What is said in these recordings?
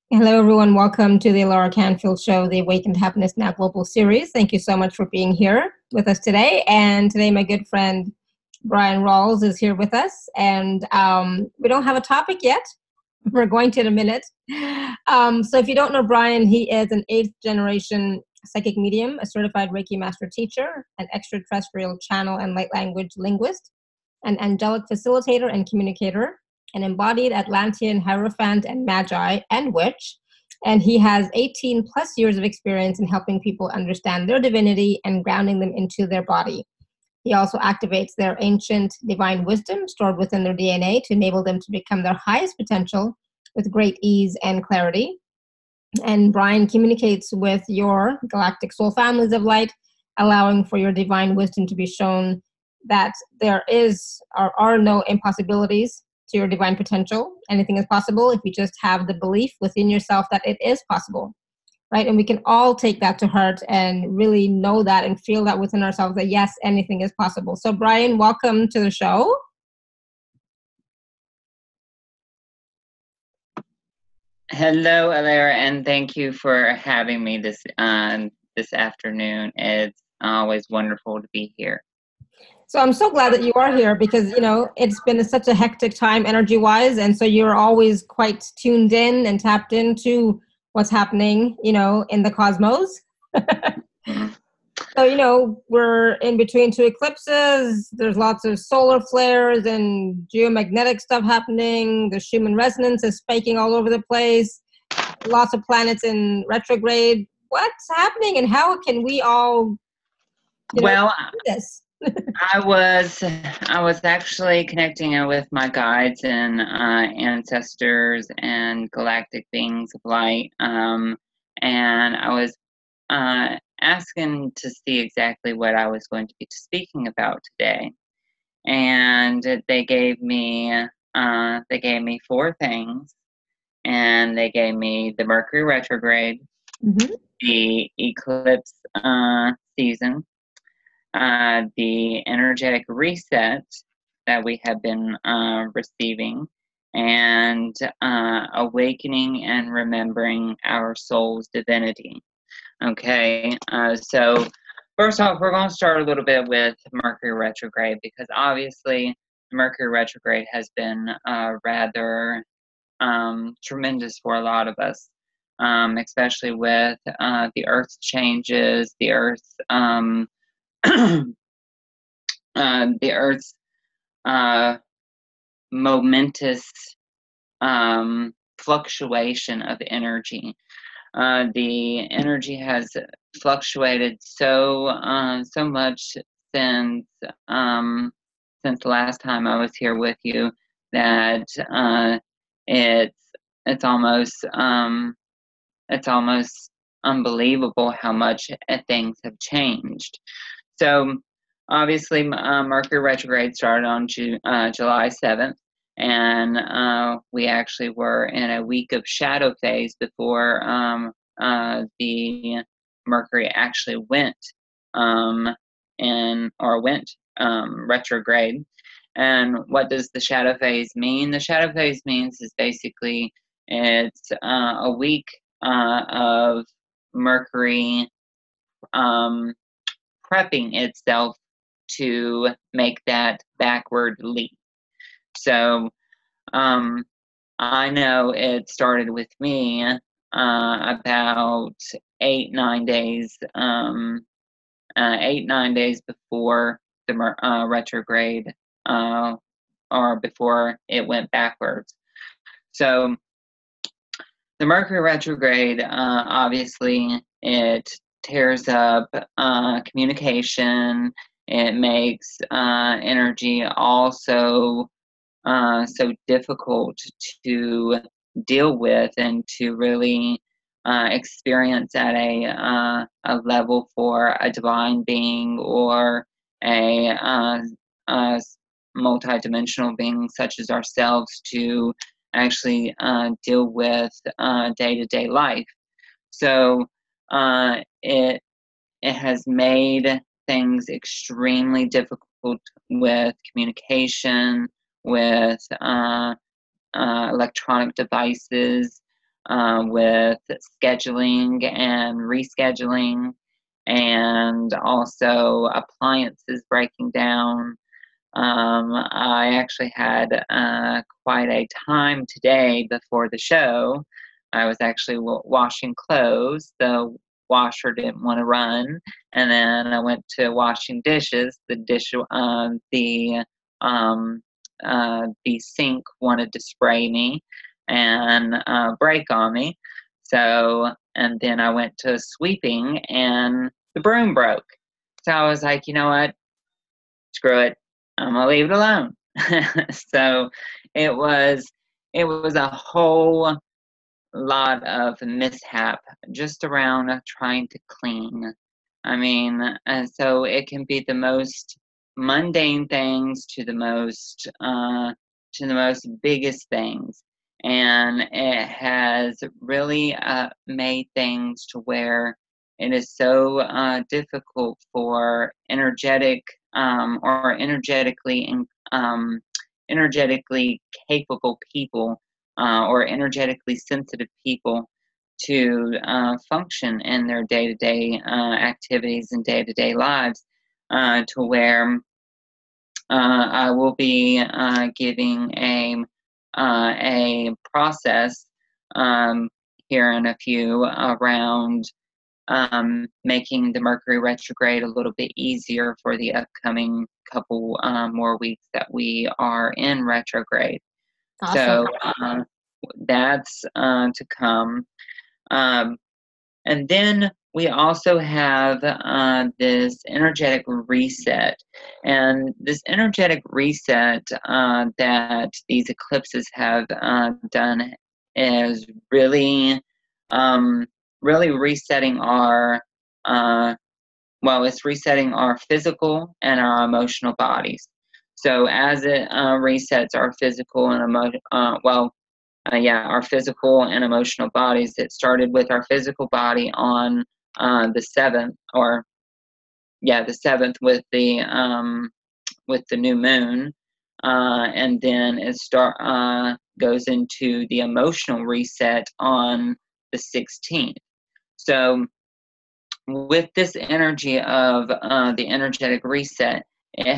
Hello, everyone. Welcome to the Laura Canfield Show, the Awakened Happiness Now Global Series. Thank you so much for being here with us today. And today, my good friend Brian Rawls is here with us. And we don't have a topic yet. We're going to in a minute. So if you don't know Brian, he is an 8th generation psychic medium, a certified Reiki master teacher, an extraterrestrial channel and light language linguist, an angelic facilitator and communicator, an embodied Atlantean Hierophant and Magi and witch, and he has 18 plus years of experience in helping people understand their divinity and grounding them into their body. He also activates their ancient divine wisdom stored within their DNA to enable them to become their highest potential with great ease and clarity. And Brian communicates with your galactic soul families of light, allowing for your divine wisdom to be shown that there are no impossibilities to your divine potential. Anything is possible if you just have the belief within yourself that it is possible, right? And we can all take that to heart and really know that and feel that within ourselves that yes, anything is possible. So Brian, welcome to the show. Hello, Alara, and thank you for having me this afternoon. It's always wonderful to be here. So I'm so glad that you are here because, it's been such a hectic time energy-wise, and so you're always quite tuned in and tapped into what's happening, in the cosmos. So, we're in between two eclipses. There's lots of solar flares and geomagnetic stuff happening. The Schumann resonance is spiking all over the place. Lots of planets in retrograde. What's happening and how can we all, do this? I was actually connecting with my guides and ancestors and galactic beings of light, and I was asking to see exactly what I was going to be speaking about today, and they gave me four things, and they gave me the Mercury retrograde, the eclipse season, the energetic reset that we have been receiving, and awakening and remembering our soul's divinity. Okay, so first off, we're going to start a little bit with Mercury retrograde because obviously Mercury retrograde has been rather tremendous for a lot of us, especially with the Earth's changes, the Earth's the Earth's momentous fluctuation of energy. The energy has fluctuated so much since the last time I was here with you that it's almost unbelievable how much things have changed. So obviously, Mercury retrograde started on July 7th, and we actually were in a week of shadow phase before the Mercury actually went retrograde. And what does the shadow phase mean? The shadow phase means is basically it's a week of Mercury prepping itself to make that backward leap. So I know it started with me about 8-9 days before the retrograde, or before it went backwards. So the Mercury retrograde, obviously, it tears up communication. It makes energy also so difficult to deal with and to really experience at a level for a divine being or a multidimensional being such as ourselves to actually deal with day-to-day life. So it has made things extremely difficult with communication, with electronic devices, with scheduling and rescheduling, and also appliances breaking down. I actually had quite a time today before the show. I was actually washing clothes. The washer didn't want to run, and then I went to washing dishes. Um, the sink wanted to spray me and break on me. So, and then I went to sweeping, and the broom broke. So I was like, you know what? Screw it. I'm gonna leave it alone. So it was a whole lot of mishap just around trying to clean. I mean, so it can be the most mundane things to the most biggest things, and it has really made things to where it is so difficult for or energetically capable people or energetically sensitive people to function in their day-to-day activities and day-to-day lives, to where I will be giving a process here in a few around making the Mercury retrograde a little bit easier for the upcoming couple more weeks that we are in retrograde. Awesome. So that's to come. Um, and then we also have this energetic reset. And this energetic reset that these eclipses have done is really, really resetting it's resetting our physical and our emotional bodies. So as it resets our physical and our physical and emotional bodies. It started with our physical body on the 7th, the 7th with the new moon, and then it goes into the emotional reset on the 16th. So with this energy of the energetic reset, it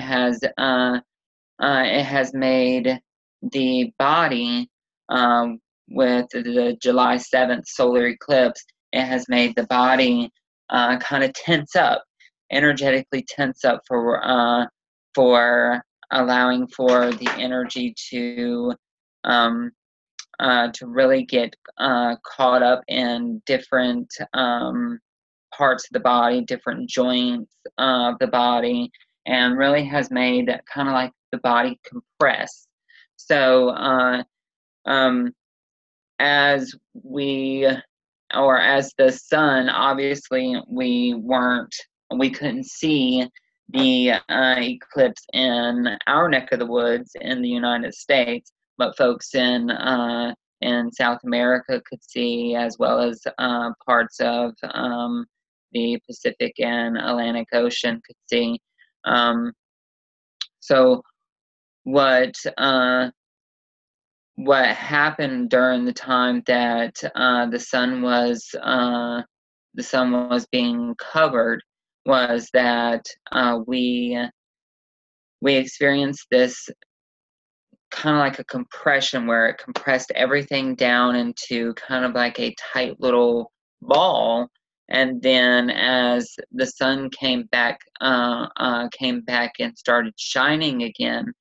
has made the body, with the July 7th solar eclipse, it has made the body kind of tense up, energetically tense up for allowing for the energy to really get caught up in different parts of the body, different joints of the body, and really has made kind of like the body compress. So as the sun, obviously we couldn't see the eclipse in our neck of the woods in the United States, but folks in South America could see, as well as parts of the Pacific and Atlantic Ocean could see. So what what happened during the time that the sun was being covered was that we experienced this kind of like a compression where it compressed everything down into kind of like a tight little ball. And then as the sun came back and started shining again,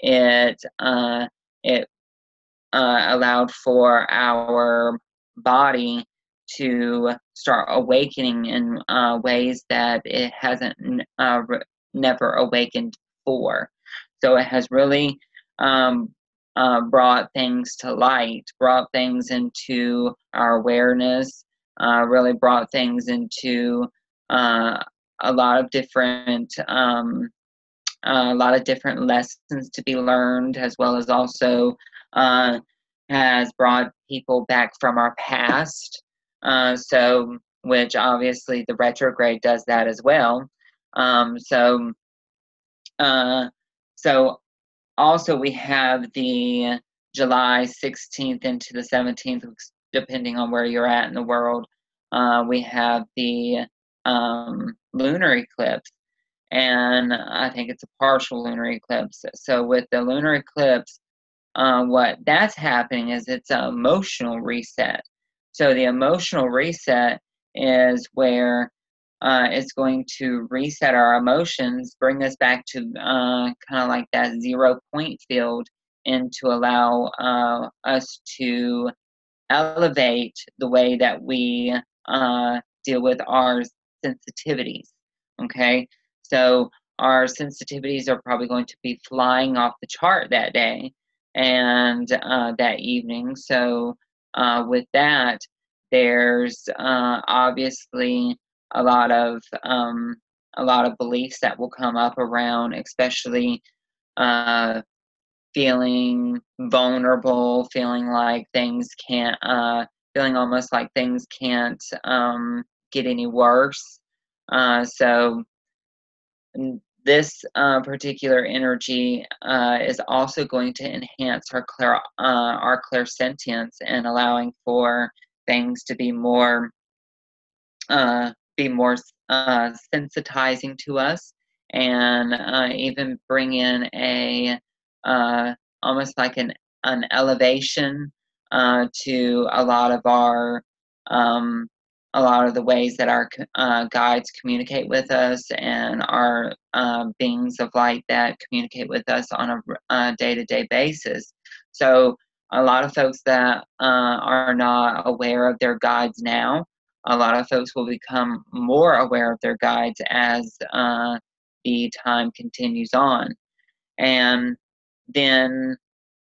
it allowed for our body to start awakening in ways that it hasn't never awakened before. So it has really brought things to light, brought things into our awareness, really brought things into a lot of different lessons to be learned, as well as also has brought people back from our past. So, which obviously the retrograde does that as well. So also we have the July 16th into the 17th depending on where you're at in the world, we have the lunar eclipse, and I think it's a partial lunar eclipse. So with the lunar eclipse, what that's happening is it's an emotional reset. So the emotional reset is where it's going to reset our emotions, bring us back to kind of like that 0 point field, and to allow us to elevate the way that we deal with our sensitivities. Okay, so our sensitivities are probably going to be flying off the chart that day and that evening. So with that, there's obviously a lot of beliefs that will come up around, especially uh, feeling vulnerable, feeling like things can't, feeling almost like things can't get any worse. So this particular energy is also going to enhance our clairsentience, and allowing for things to be more sensitizing to us, and even bring in a almost like an elevation to um, a lot of the ways that our guides communicate with us, and our beings of light that communicate with us on a day-to-day basis. So a lot of folks that are not aware of their guides now, a lot of folks will become more aware of their guides as the time continues on. And then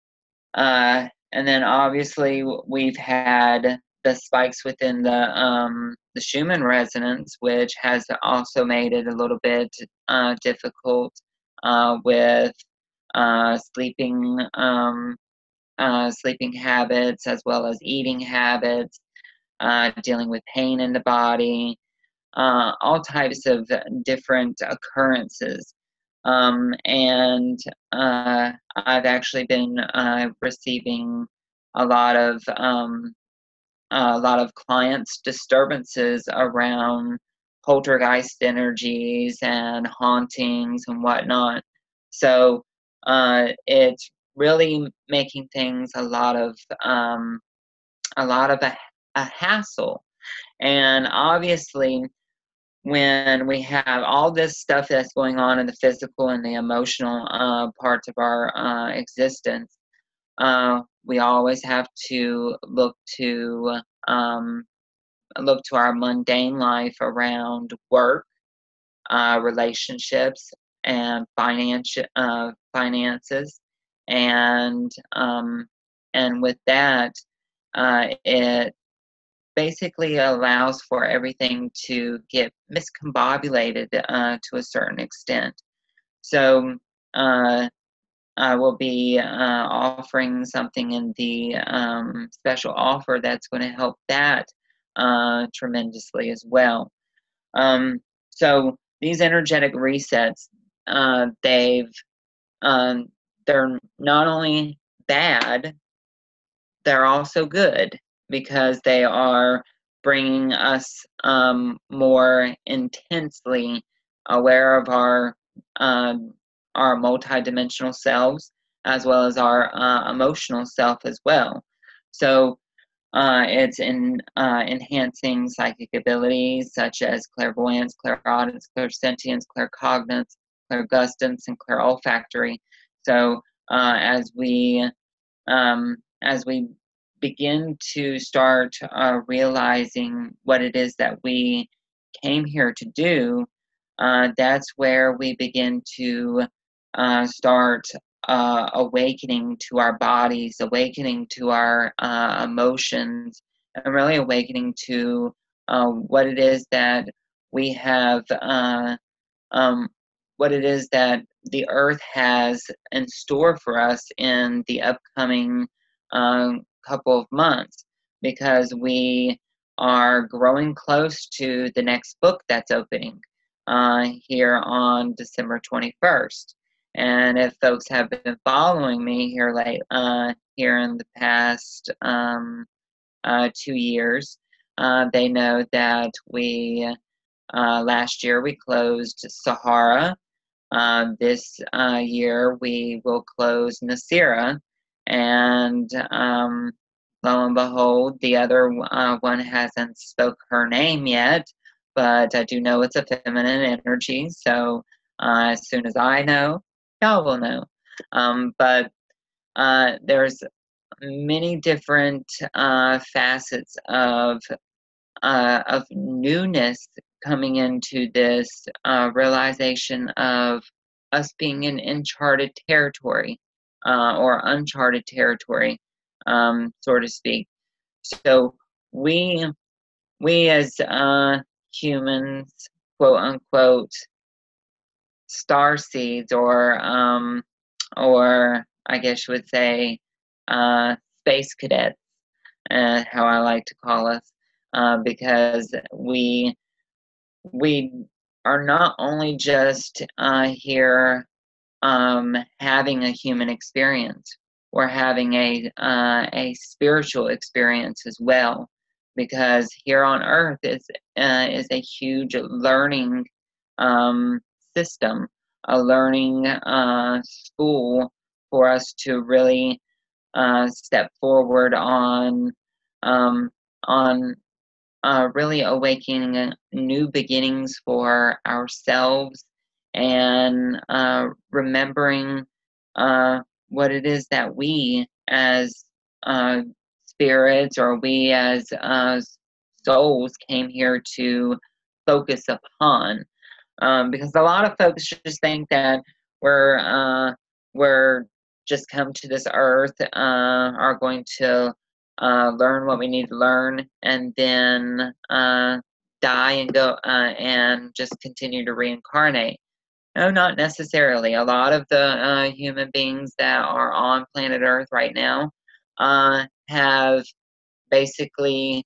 obviously we've had the spikes within the Schumann resonance, which has also made it a little bit difficult with sleeping sleeping habits, as well as eating habits, dealing with pain in the body, all types of different occurrences. And I've actually been receiving a lot of clients' disturbances around poltergeist energies and hauntings and whatnot. So it's really making things a lot of a hassle. And obviously, when we have all this stuff that's going on in the physical and the emotional parts of our existence, we always have to look to our mundane life around work, relationships, and finances, and with that, it basically allows for everything to get miscombobulated to a certain extent. So I will be offering something in the special offer that's going to help that tremendously as well. So these energetic resets, they've they're not only bad, they're also good, because they are bringing us more intensely aware of our multidimensional selves, as well as our emotional self as well. So it's enhancing psychic abilities such as clairvoyance, clairaudience, clairsentience, claircognizance, clairgustance, and clairolfactory. So as we begin to start realizing what it is that we came here to do, that's where we begin to start awakening to our bodies, awakening to our emotions, and really awakening to what it is that we have, what it is that the earth has in store for us in the upcoming couple of months, because we are growing close to the next book that's opening here on December 21st. And if folks have been following me here in the past 2 years. They know that we last year we closed Sahara. This year we will close Nasira, and lo and behold, the other one hasn't spoke her name yet, but I do know it's a feminine energy. So as soon as I know, y'all will know. But there's many different facets of newness coming into this realization of us being in uncharted territory or uncharted territory, so to speak. So we we as humans, quote unquote, star seeds, or I guess you would say space cadets, how I like to call us, because we are not only just here having a human experience, we're having a spiritual experience as well, because here on Earth is a huge learning system, a learning school for us to really step forward um, on really awakening new beginnings for ourselves, and remembering what it is that we as spirits, or we as souls, came here to focus upon. Because a lot of folks just think that we're just come to this earth, are going to learn what we need to learn, and then die and go and just continue to reincarnate. No, not necessarily. A lot of the human beings that are on planet Earth right now have basically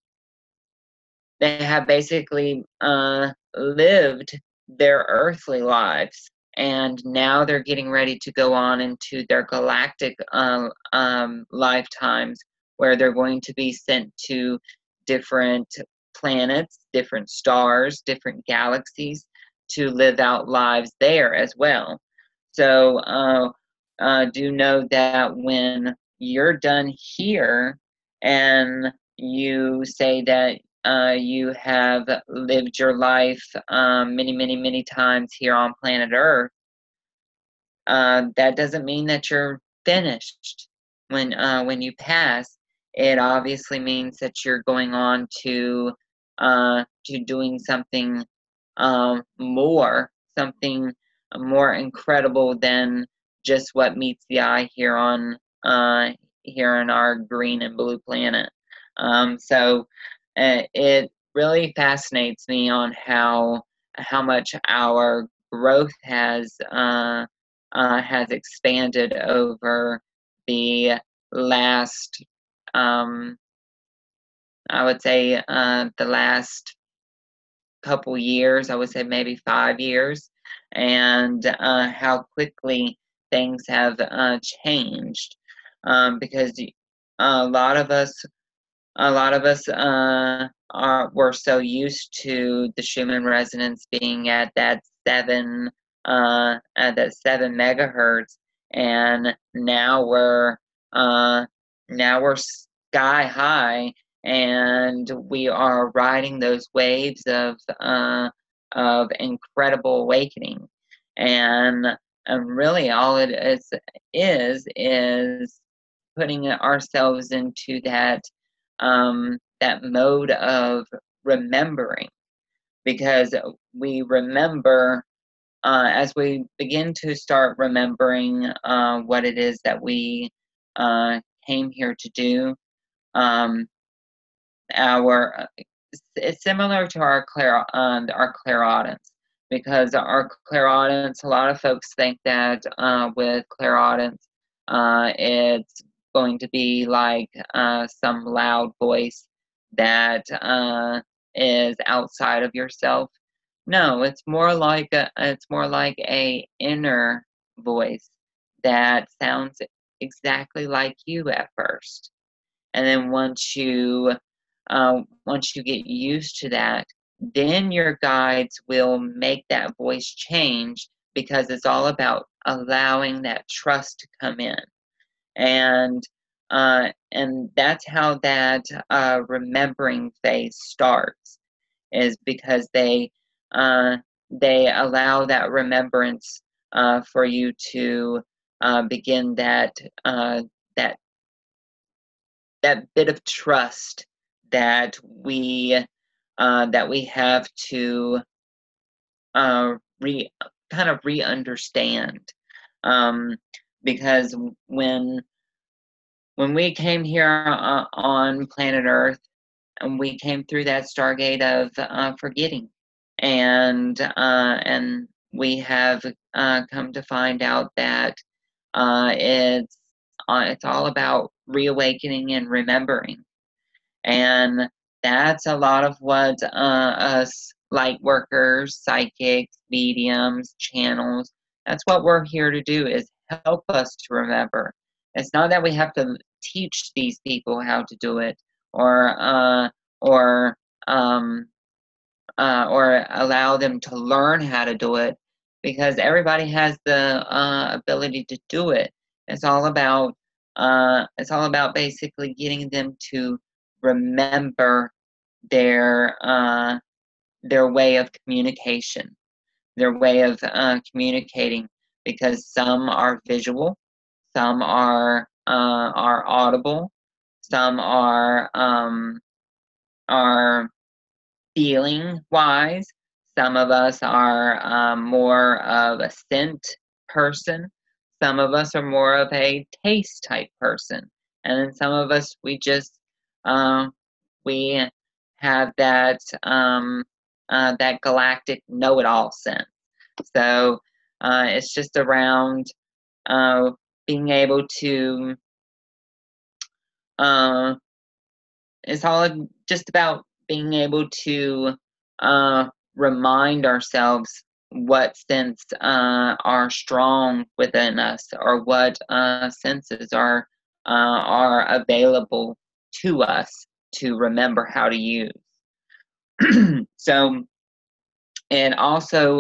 lived their earthly lives, and now they're getting ready to go on into their galactic lifetimes, where they're going to be sent to different planets, different stars, different galaxies, to live out lives there as well. So do know that when you're done here and you say that you have lived your life many, many, many times here on planet Earth, that doesn't mean that you're finished. When you pass, it obviously means that you're going on to doing something more, something more incredible than just what meets the eye here on our green and blue planet. So it really fascinates me on how much our growth has expanded over the last, I would say, the last couple years. I would say maybe 5 years, and how quickly things have changed. Because a lot of us were so used to the Schumann resonance being at that 7 megahertz, and now we're sky high, and we are riding those waves of incredible awakening, and really all it is putting ourselves into that mode of remembering, because we remember as we begin to start remembering what it is that we came here to do. um, our It's similar to our clairaudence, because our clairaudence, a lot of folks think that with clairaudence it's going to be like some loud voice that is outside of yourself. No, it's more like a inner voice that sounds exactly like you at first, and then once you once you get used to that, then your guides will make that voice change, because it's all about allowing that trust to come in. And that's how that remembering phase starts, is because they allow that remembrance for you to begin that bit of trust that we have to kind of re-understand, because when we came here on planet Earth, and we came through that stargate of forgetting, and we have come to find out that it's all about reawakening and remembering. And that's a lot of what us light workers, psychics, mediums, channels, that's what we're here to do, is help us to remember. It's not that we have to teach these people how to do it, or allow them to learn how to do it, because everybody has the ability to do it. It's all about basically getting them to remember their way of communication, their way of communicating, because some are visual, some are audible, some are feeling wise. Some of us are more of a scent person. Some of us are more of a taste type person. And then some of us, we just, we have that, that galactic know-it-all sense. So it's just around being able to, it's all just about being able to remind ourselves what sense are strong within us, or what senses are available to us to remember how to use. So it also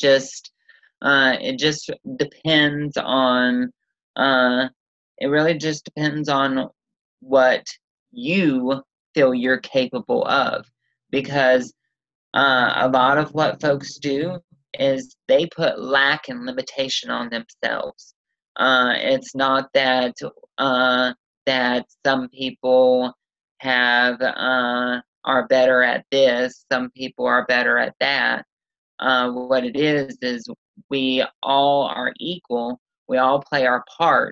it just depends on it really just depends on what you feel you're capable of, because a lot of what folks do is they put lack and limitation on themselves. It's not that that some people have are better at this, some people are better at that. What it is we all are equal. We all play our part.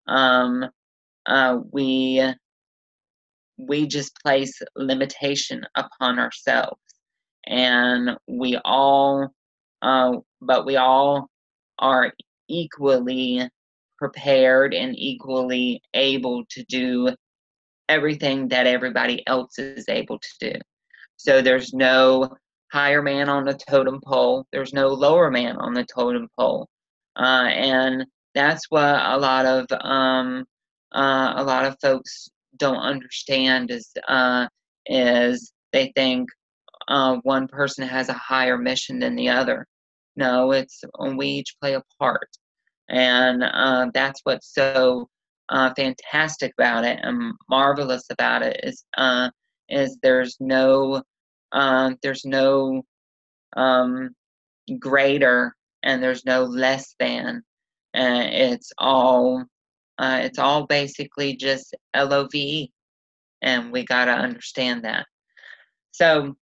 We just place limitation upon ourselves, and we all but we all are equally prepared and equally able to do everything that everybody else is able to do. So there's no higher man on the totem pole, there's no lower man on the totem pole. And that's what a lot of folks don't understand, is they think one person has a higher mission than the other. No, it's we each play a part, and that's what's so fantastic about it and marvelous about it, is there's no greater, and there's no less than. It's all basically just LOVE, and we gotta understand that. So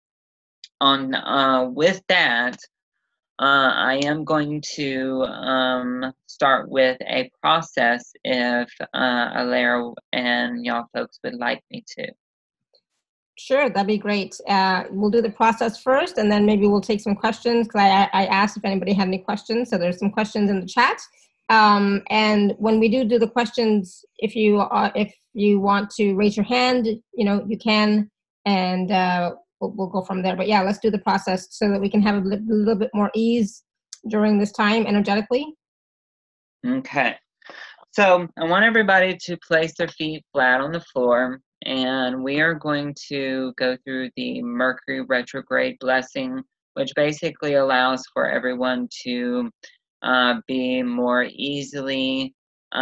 on with that, I am going to start with a process if Alera and y'all folks would like me to. Sure, that'd be great. We'll do the process first, and then maybe we'll take some questions, because I asked if anybody had any questions. So there's some questions in the chat. And when we do the questions, if you want to raise your hand, you can, and we'll go from there. But yeah, let's do the process so that we can have a little bit more ease during this time energetically. Okay. So I want everybody to place their feet flat on the floor, And we are going to go through the Mercury retrograde blessing, which basically allows for everyone to be more easily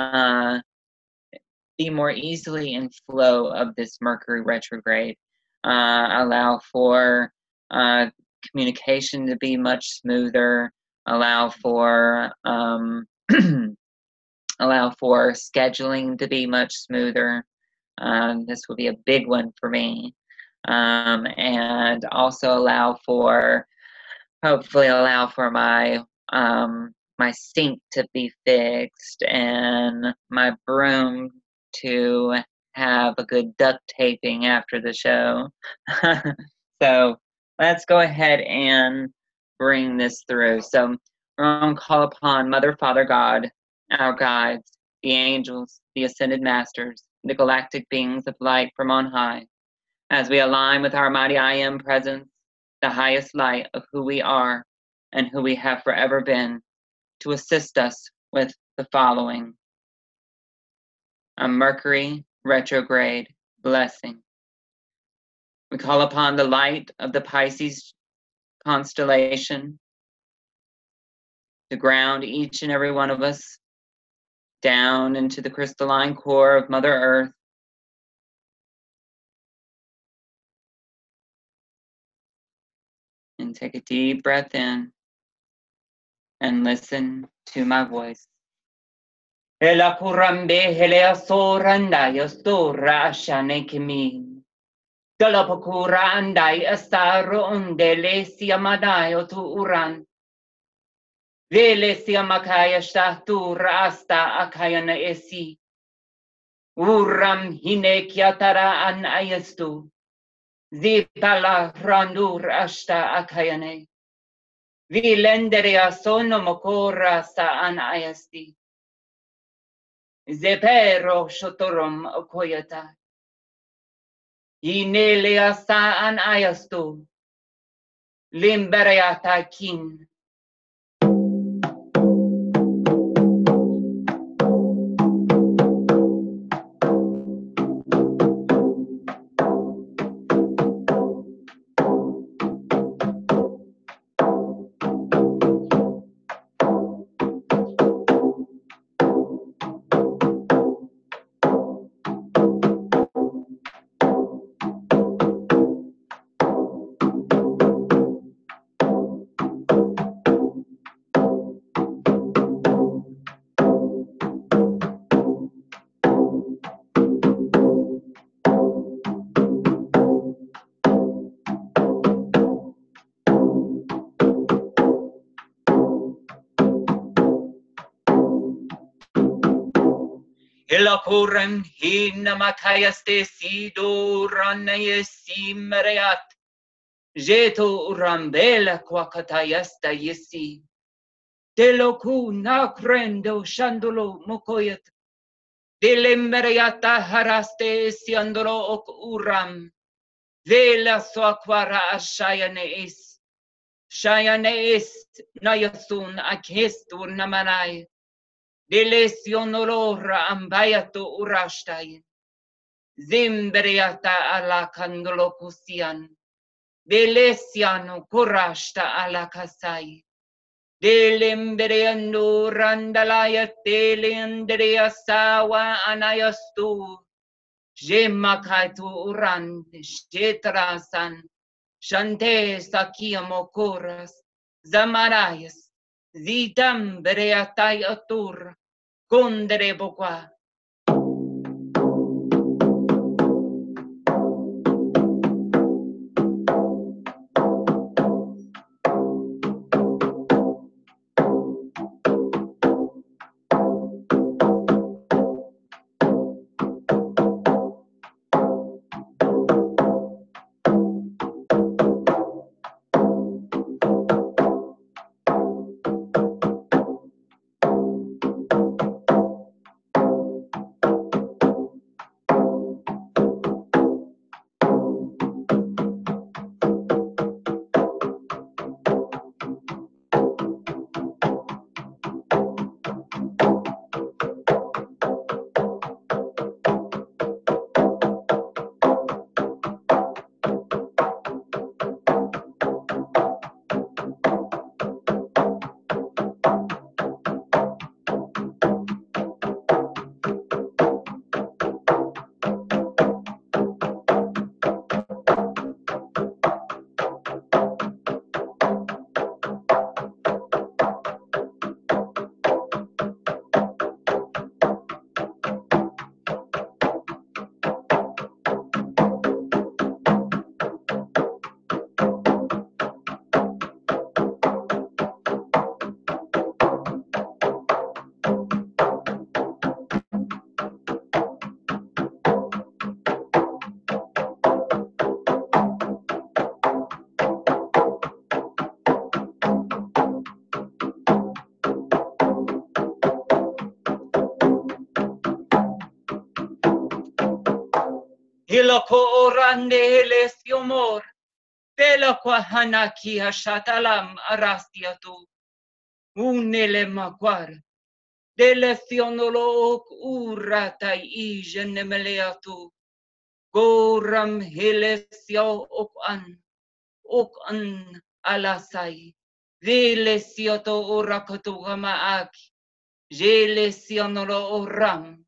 in flow of this Mercury retrograde. Allow for communication to be much smoother. Allow for allow for scheduling to be much smoother. This will be a big one for me. And also hopefully allow for my my sink to be fixed and my broom to have a good duct taping after the show. So let's go ahead and bring this through. So we're going to call upon Mother, Father, God, our guides, the angels, the ascended masters, the galactic beings of light from on high, as we align with our mighty I Am presence, the highest light of who we are and who we have forever been, to assist us with the following: a Mercury retrograde blessing. We call upon the light of the Pisces constellation to ground each and every one of us down into the crystalline core of Mother Earth. And take a deep breath in and listen to my voice. Ela kurambe helea soranda yostora shanekimin. Dalapakura andai astaro ondele siamadayo tu uran. Vele siamakaya shtatura asta akayana esi. Uram hine kiatara an ayastu. Zipala randur ashta akayane. Vilenderia sono mokora sa an ayasti. Zepero shotorom okoyata. Inelia sa an ayastu. Limbereata kin. Ilakuran hinamakayeste sido ranayesi mereat. Jeto urambela kwakatayasta yesi. Teloku nakrendo shandolo mokoyat. Delembereata haraste siandolo ok uram. Vela soakwara ashayane is. Shayane is nayasun akestur namanay. Delesionolora ambayato urashtai. Zimberiata ala kandolokusian. Delesiano kurashta ala kasai. Delemberiando randalaya delendria sawa anayastu. Jemakaitu uran shetrasan. Shante sakiamo kuras. Zamarayas. Zitam bereatai atur. Kondere bokwa. Hiloko orande helesiomor. Bela kwa hanaki hashatalam arastiatu. Unele makwar. Delecionolo ok urata ijenemeleatu. Goram helesio ok an alasai. Velesioto orakotu hamaaki. Jelesionolo oram.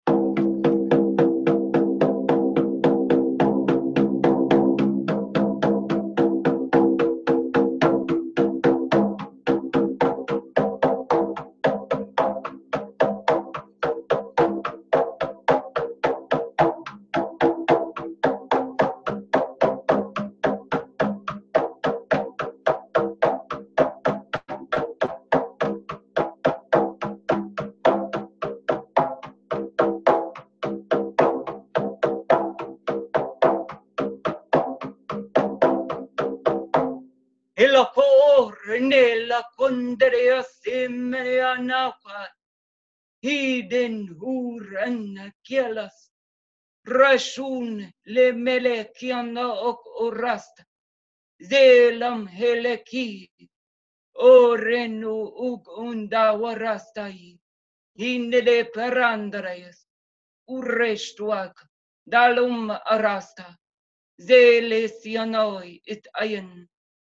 Hilakor nela kondrea simea nakwa. Hiden huran kielas. Rashun le melekiana ok orast. Zelam heleki. Orenu ug unda warastai. Hinele perandrayas. Urestuak. Dalum arasta. Zele sianoi it ayen.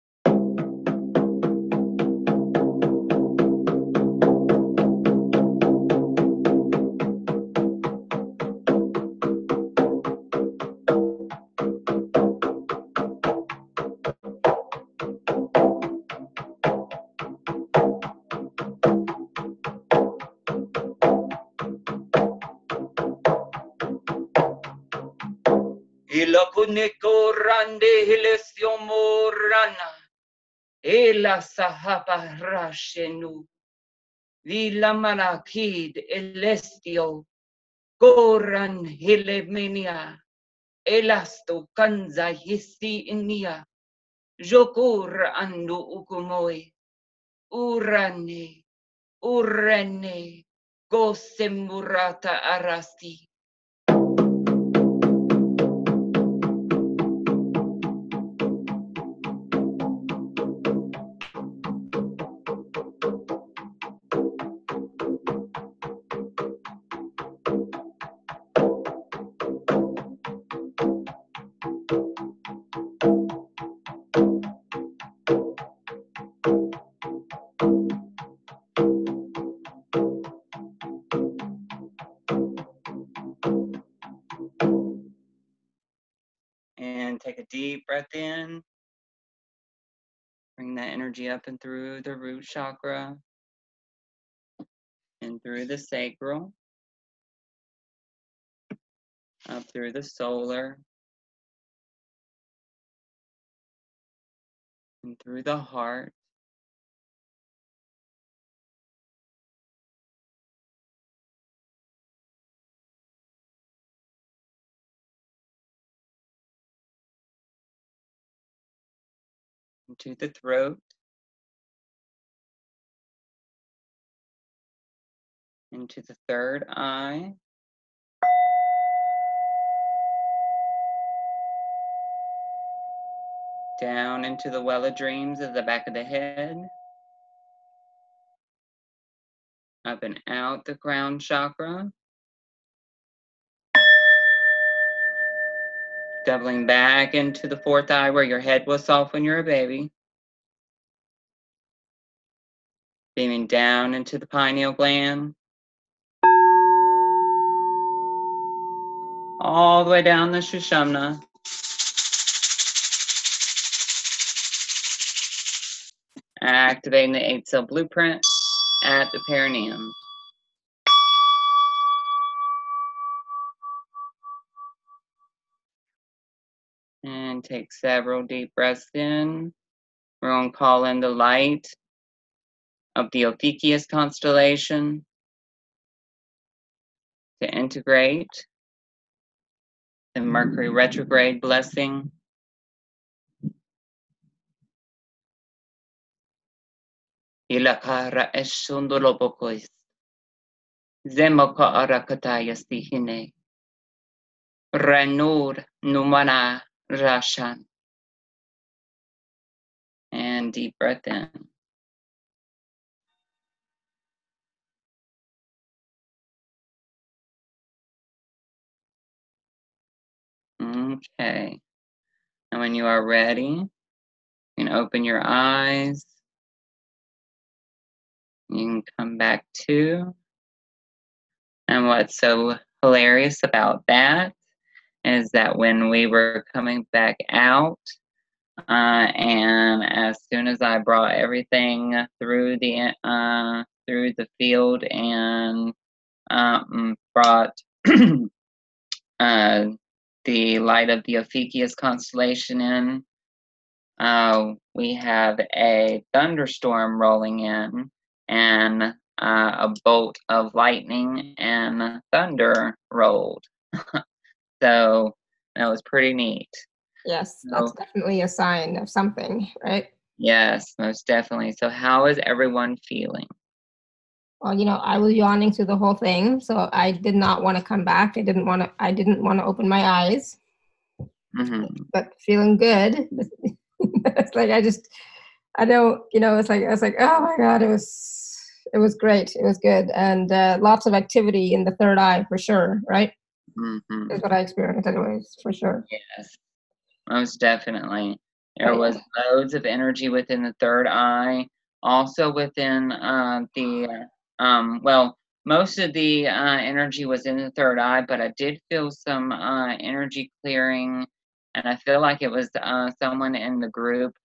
Ilakuneko rande hilesio morana. Ela sahapa rashenu. Vila malakid elestio. Goran hilemenia. Elasto kanza hisi inia. Jokur andu ukumoi. Urane. Urene. Gosemurata arasti. And take a deep breath in. Bring that energy up and through the root chakra and through the sacral, up through the solar, and through the heart. Into the throat, into the third eye, down into the well of dreams of the back of the head, up and out the crown chakra, doubling back into the fourth eye where your head was soft when you were a baby, beaming down into the pineal gland, all the way down the Sushumna, activating the 8-cell blueprint at the perineum. And take several deep breaths in. We're going to call in the light of the Ophiuchus constellation to integrate the Mercury retrograde blessing. Ilakara eshundolobokois. Zemoka arakataya stihine. Ranur Numana Rashan. And deep breath in. Okay. And when you are ready, you can open your eyes. You can come back to. And what's so hilarious about that is that when we were coming back out, and as soon as I brought everything through the field and brought the light of the Ophiuchus constellation in, we have a thunderstorm rolling in and a bolt of lightning and thunder rolled. So that was pretty neat. Yes, that's definitely a sign of something, right? Yes, most definitely. So how is everyone feeling? Well, I was yawning through the whole thing, so I did not want to come back. I didn't want to open my eyes. Mm-hmm. But feeling good. It's like I don't, it's like I was like, oh my God, it was great. It was good. And lots of activity in the third eye for sure, right? Mm-hmm. Is what I experienced anyways, for sure. Yes, most definitely. There was loads of energy within the third eye, also within well, most of the energy was in the third eye, but I did feel some energy clearing, and I feel like it was someone in the group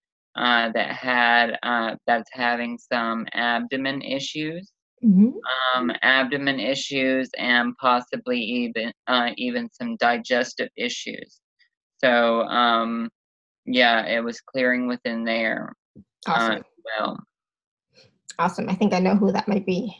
that's having some abdomen issues. Abdomen issues and possibly even some digestive issues. So yeah, it was clearing within there. Awesome. Well, Awesome. I think I know who that might be.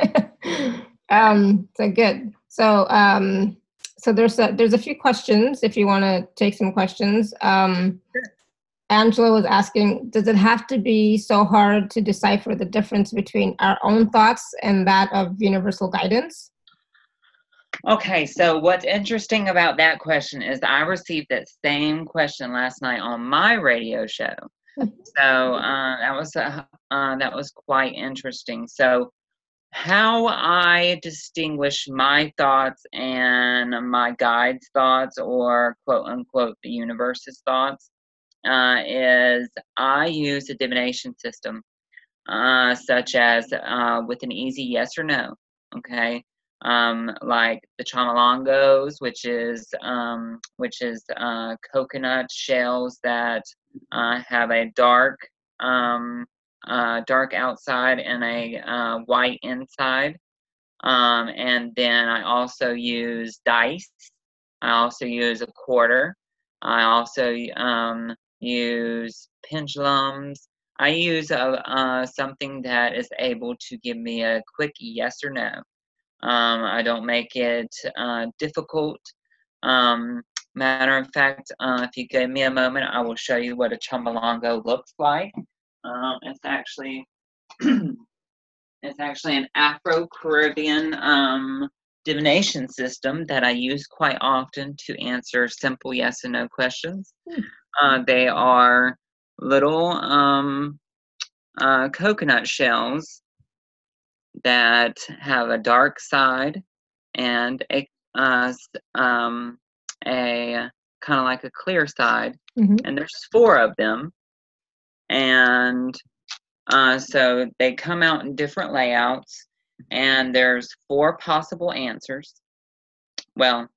So good. So there's a few questions if you want to take some questions. sure. Angela was asking, does it have to be so hard to decipher the difference between our own thoughts and that of universal guidance? Okay, so what's interesting about that question is I received that same question last night on my radio show. So that was quite interesting. So how I distinguish my thoughts and my guide's thoughts, or quote unquote the universe's thoughts, is I use a divination system, such as with an easy yes or no. Okay, like the chamalongos, which is coconut shells that have a dark outside and a white inside. And then I also use dice. I also use a quarter. I also use pendulums. I use something that is able to give me a quick yes or no. I don't make it difficult. Matter of fact, if you give me a moment, I will show you what a chamalongo looks like. It's actually it's actually an Afro-Caribbean divination system that I use quite often to answer simple yes and no questions. They are little coconut shells that have a dark side and a kind of like a clear side, and there's 4 of them, and so they come out in different layouts, and there's 4 possible answers. Well,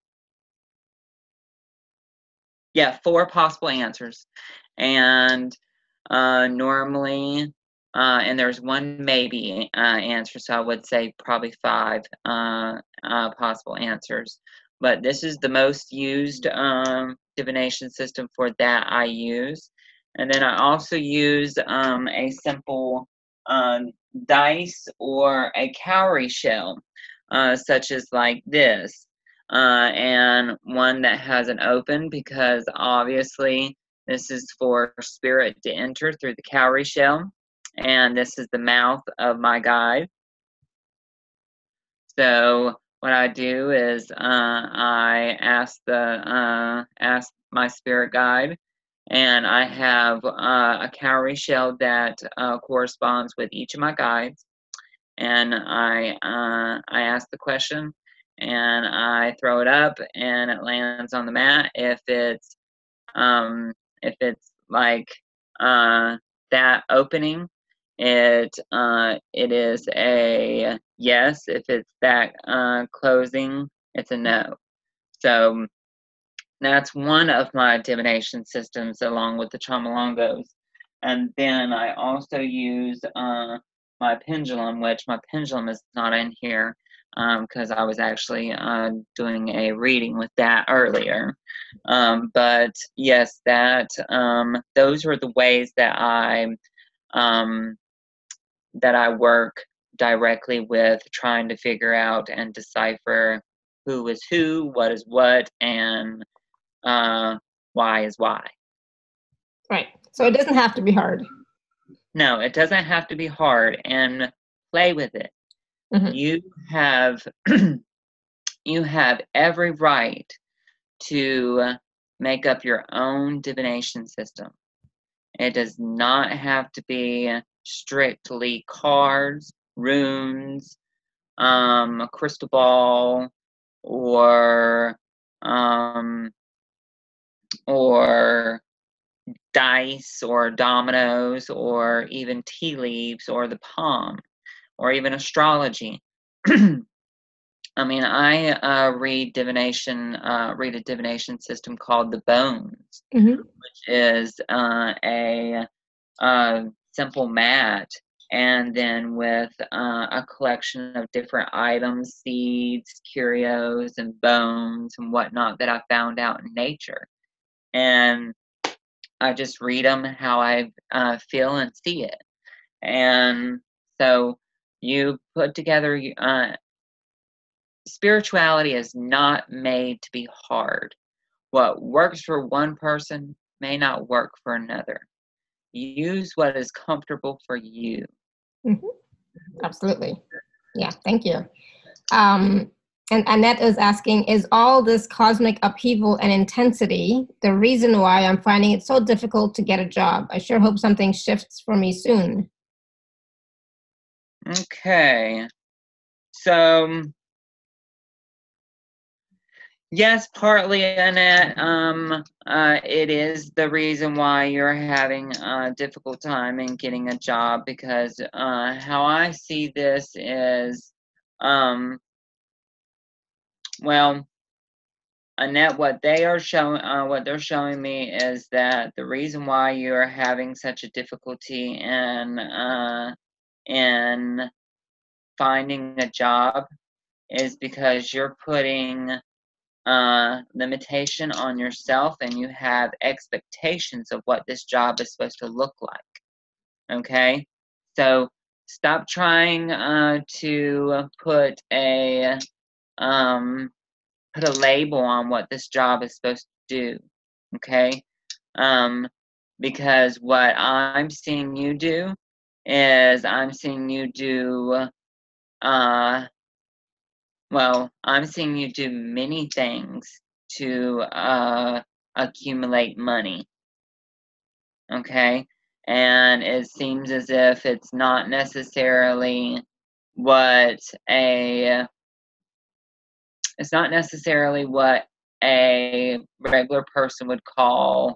yeah, 4 possible answers, and normally, and there's 1 maybe answer, so I would say probably 5 possible answers. But this is the most used divination system for that I use. And then I also use a simple dice or a cowrie shell, such as like this, and one that has an open, because obviously this is for spirit to enter through the cowrie shell, and this is the mouth of my guide. So what I do is I ask my spirit guide, and I have a cowrie shell that corresponds with each of my guides, and I ask the question, and I throw it up, and it lands on the mat. If it's like that opening, it is a yes. If it's that closing, it's a no. So that's one of my divination systems, along with the Chamalongos. And then I also use my pendulum, which my pendulum is not in here because I was actually doing a reading with that earlier. But yes, those are the ways um, that I work directly with trying to figure out and decipher who is who, what is what, and why is why. Right. So it doesn't have to be hard. No, it doesn't have to be hard, and play with it. Mm-hmm. You have you have every right to make up your own divination system. It does not have to be strictly cards, runes, a crystal ball, or or dice or dominoes or even tea leaves or the palm or even astrology. I mean, I read a divination system called the Bones, Mm-hmm. which is a simple mat, and then with a collection of different items, seeds, curios, and bones and whatnot that I found out in nature. And I just read them how I feel and see it. And so you put together, spirituality is not made to be hard. What works for one person may not work for another. Use what is comfortable for you. Mm-hmm. Absolutely. Yeah, thank you. And Annette is asking, is all this cosmic upheaval and intensity the reason why I'm finding it so difficult to get a job? I sure hope something shifts for me soon. Okay. So, yes, partly, Annette. It is the reason why you're having a difficult time in getting a job because how I see this is, um, well, Annette, what they're showing me is that the reason why you're having such a difficulty in finding a job is because you're putting limitation on yourself and you have expectations of what this job is supposed to look like. Okay, so stop trying to put a label on what this job is supposed to do. Okay, um, because what I'm seeing you do is I'm seeing you do I'm seeing you do many things to accumulate money. Okay? And it seems as if it's not necessarily what a it's not necessarily what a regular person would call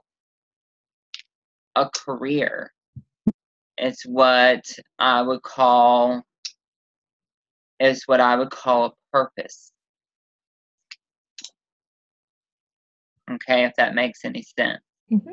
a career. It's what I would call a purpose. Okay, if that makes any sense. Mm-hmm.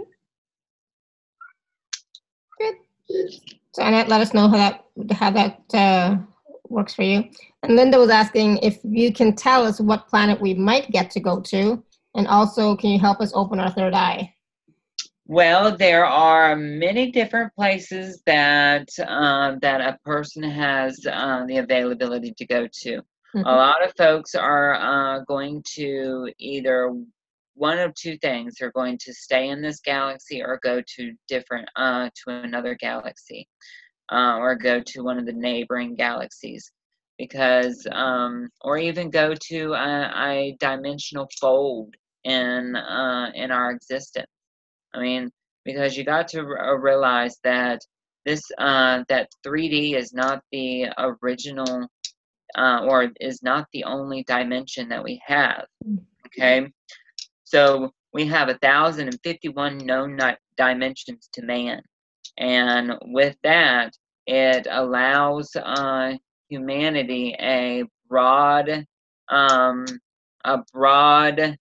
Good. So Annette, let us know how that works for you. And Linda was asking if you can tell us what planet we might get to go to, and also can you help us open our third eye? Well, there are many different places that a person has the availability to go to. Mm-hmm. A lot of folks are going to either one of two things: they're going to stay in this galaxy or go to to another galaxy, or go to one of the neighboring galaxies. because, or even go to a dimensional fold in our existence. I mean, because you got to realize that that 3D is not the original, or is not the only dimension that we have. Okay, so we have 1,051 known dimensions to man, and with that, it allows humanity a broad, um, a broad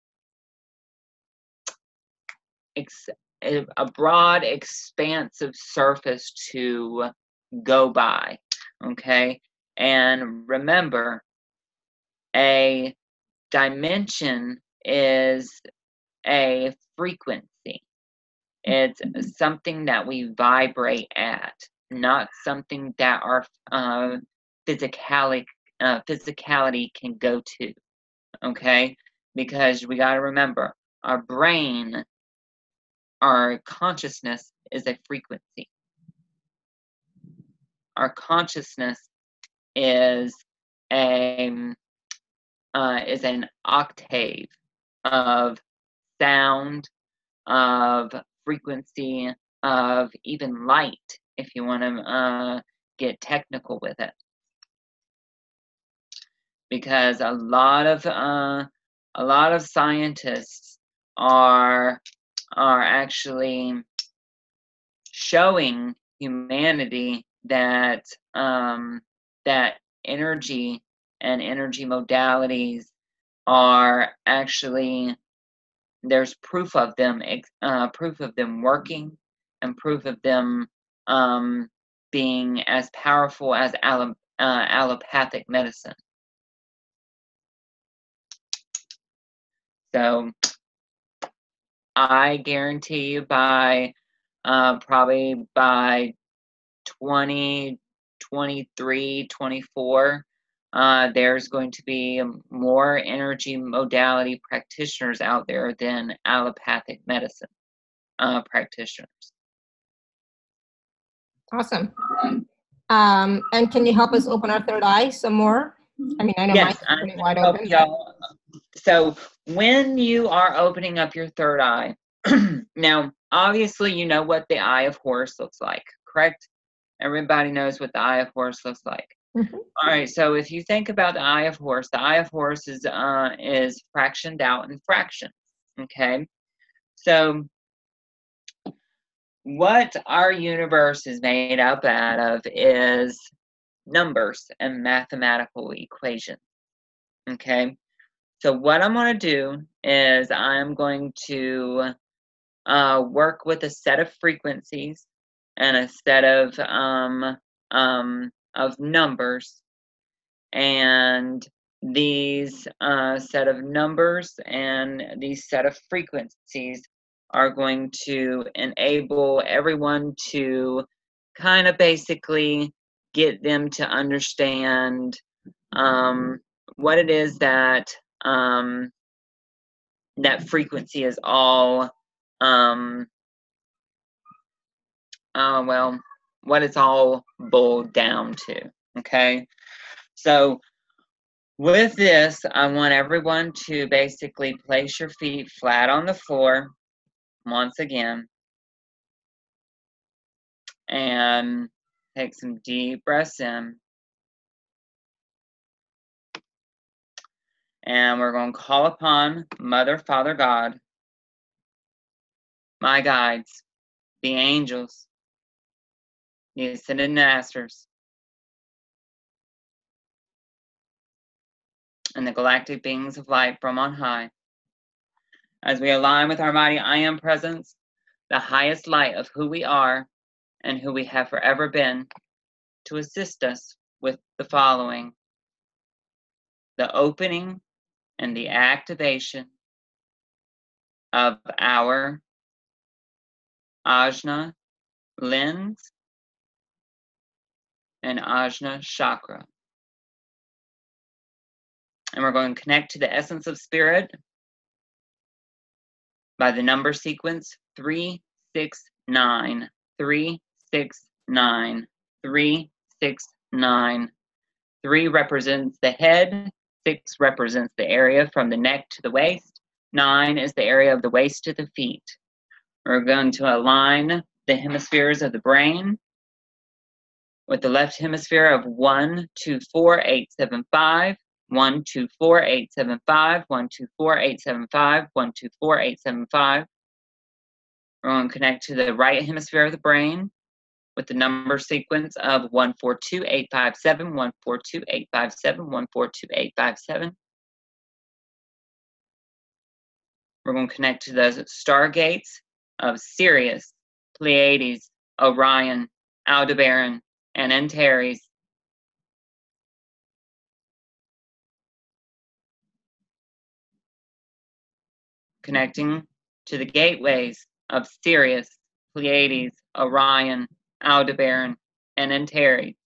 a broad, expansive surface to go by. Okay, and remember, a dimension is a frequency. It's something that we vibrate at, not something that our physicality can go to. Okay, because we got to remember, our brain, our consciousness is a frequency. Our consciousness is an octave of sound, of frequency, of even light, if you want to get technical with it. Because a lot of scientists are actually showing humanity that that energy and energy modalities are actually, there's proof of them working, and proof of them being as powerful as allopathic medicine. So I guarantee you probably by 2023, 24, there's going to be more energy modality practitioners out there than allopathic medicine practitioners. Awesome. And can you help us open our third eye some more? I mean, I know yes, mine's pretty wide open. So when you are opening up your third eye, now obviously you know what the eye of Horus looks like, correct? Everybody knows what the eye of Horus looks like. Mm-hmm. All right, so if you think about the eye of Horus, the eye of Horus is fractioned out in fractions. Okay, so what our universe is made up out of is numbers and mathematical equations. Okay, so what I'm going to do is I'm going to work with a set of frequencies and a set of numbers, and these set of numbers and these set of frequencies are going to enable everyone to kind of basically get them to understand what it is that that frequency is all what it's all boiled down to. Okay, so with this, I want everyone to basically place your feet flat on the floor once again, and take some deep breaths in. And we're going to call upon Mother, Father, God, my guides, the angels, the ascended masters, and the galactic beings of light from on high. As we align with our mighty I Am presence, the highest light of who we are and who we have forever been, to assist us with the following: the opening and the activation of our Ajna lens and Ajna chakra. And we're going to connect to the essence of spirit by the number sequence 369, 369, 369, 3 represents the head, 6 represents the area from the neck to the waist, 9 is the area of the waist to the feet. We're going to align the hemispheres of the brain with the left hemisphere of 1, 2, 4, 8, 7, 5, 1, 2, 4, 8, 7, 5, 1, 2, 4, 8, 7, 5, 1, 2, 4, 8, 7, 5. We're going to connect to the right hemisphere of the brain with the number sequence of 142857, 142857, 142857. We're going to connect to the stargates of Sirius, Pleiades, Orion, Aldebaran, and Antares. Connecting to the gateways of Sirius, Pleiades, Orion, Aldebaran, and Antares.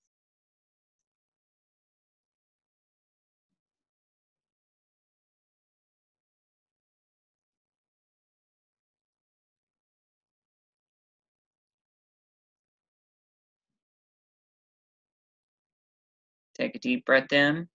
Take a deep breath in.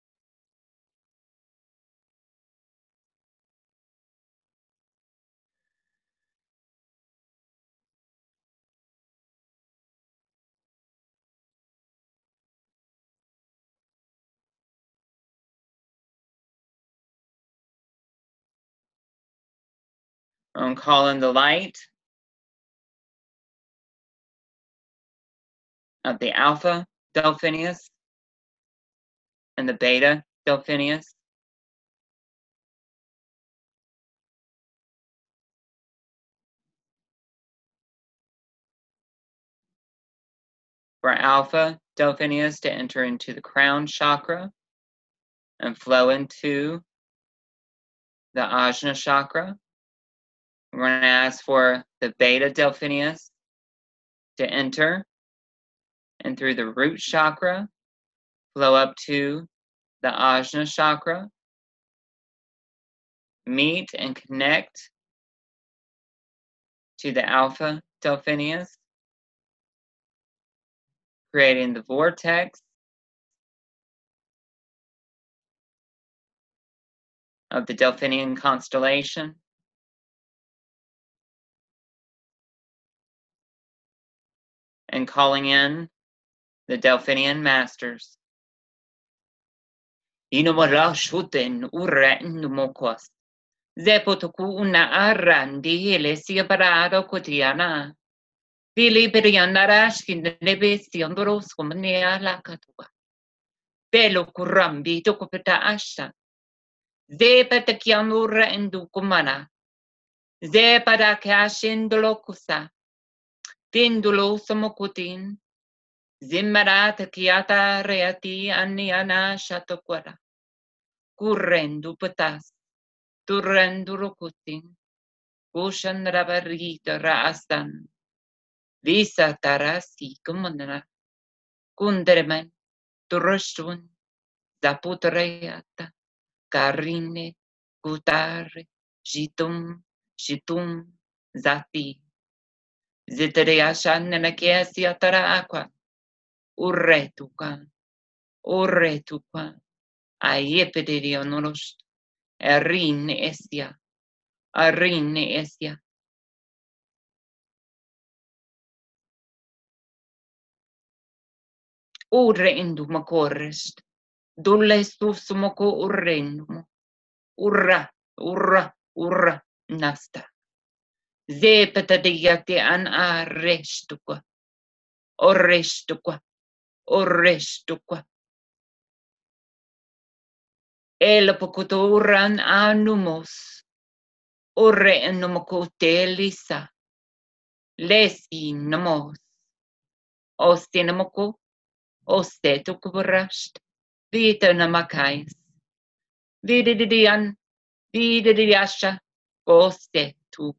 I'm calling the light of the Alpha Delphinius and the Beta Delphinius. For Alpha Delphinius to enter into the crown chakra and flow into the Ajna chakra. We're going to ask for the Beta Delphinius to enter and through the root chakra, flow up to the Ajna chakra, meet and connect to the Alpha Delphinius, creating the vortex of the Delphinian constellation. And calling in the Delphinian masters. Inomara shuten uren mokos. Zepotoku una arandi hele siaparado cotiana. Fili periandarashkin de nebestiandoros comnea la catua. Pelo curambi tocopeta asha. Zepatakianura enducumana. Zepadakashindolocusa. Pindulo somocutin. Zimmarata kiata reati anniana shatoquara. Currendu patas. Turrendu rocutin. Kushan rabarita raastan. Visa tarasi kumana. Kunderman. Turustun. Zaputreata. Carine. Gutare. Shitum. Zati. Zitreashan nakiasia tara aqua. Urretuka. Aiepedirionoros. Arine esia. Urrendum correst. Dulles sumoco urrendum. Urra. Nasta. Zepetadiate an arrestuqa. Orrestuqa. El pocuturan anumos. Orre enumocote lisa. Lesi namos. Ostinamoco. Ostetucubrasht. Vita namakais. Vididian. Vididiasha. Gosetu.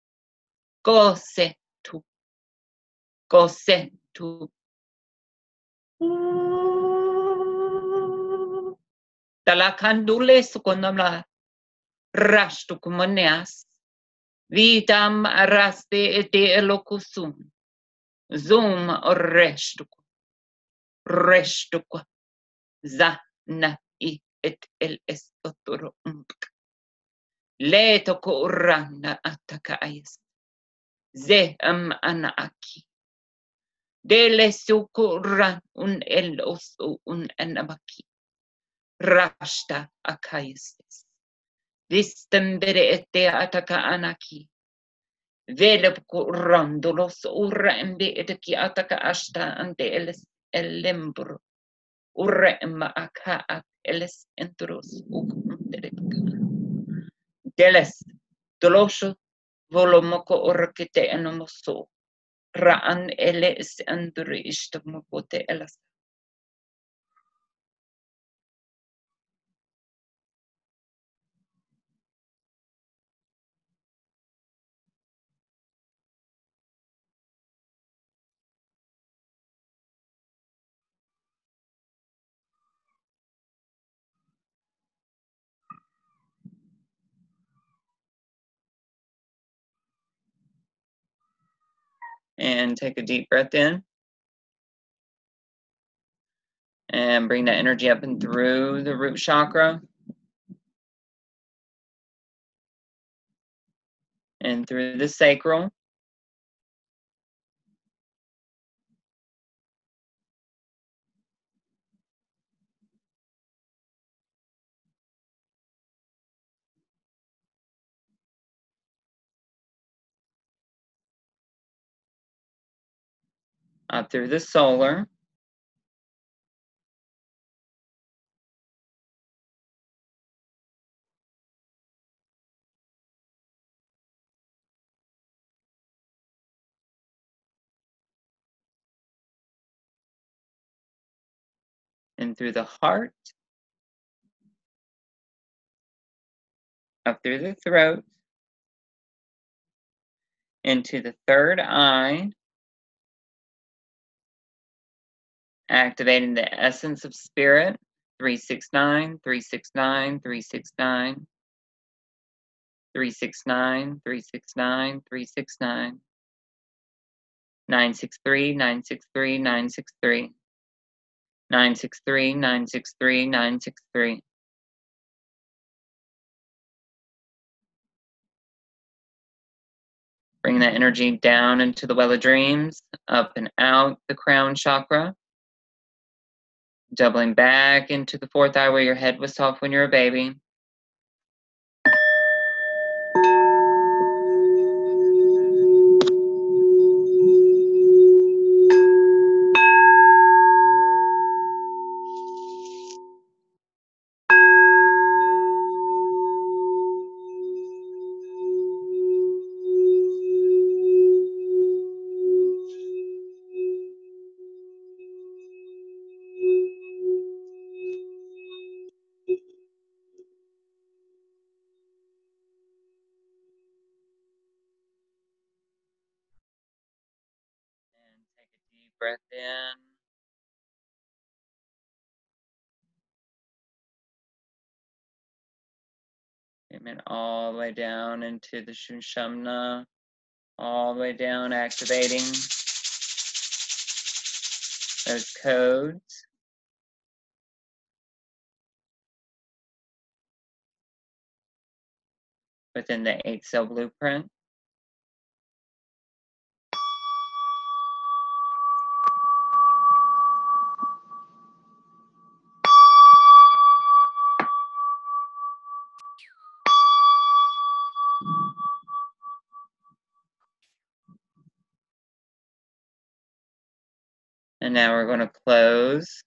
Talakandule sukonamla. Rashtukumaneas. Vitam araste ete elocusum. Zum restuku. za na I et el es otoro le toko ura na ataka ayes ze ana aki dele sukuran un el osu un anabaki rashta akayes distem bere ete ataka anaki vele randolos ura embe etaki ataka ashta ante el lembro ura emma aka at eles entros deles dolosho volomoko orkete enomoso raan eles andri ishtamokote elas. And take a deep breath in. And bring that energy up and through the root chakra. And through the sacral. Up through the solar. And through the heart. Up through the throat. Into the third eye. Activating the essence of spirit. 369, 369, 369. 369, 369, 369. 963, 963, 963. 963, 963, 963. Bring that energy down into the well of dreams, up and out the crown chakra. Doubling back into the fourth eye where your head was soft when you were a baby. Take a deep breath in. Amen. All the way down into the Shunshamna. All the way down, activating those codes. Within the 8-cell blueprint. And now we're going to close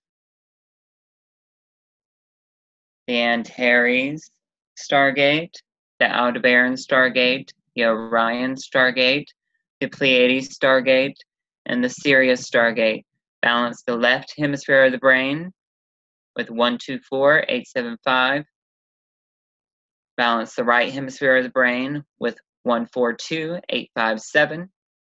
the Antares Stargate, the Aldebaran Stargate, the Orion Stargate, the Pleiades Stargate, and the Sirius Stargate. Balance the left hemisphere of the brain with 124, 875. Balance the right hemisphere of the brain with 142, 857.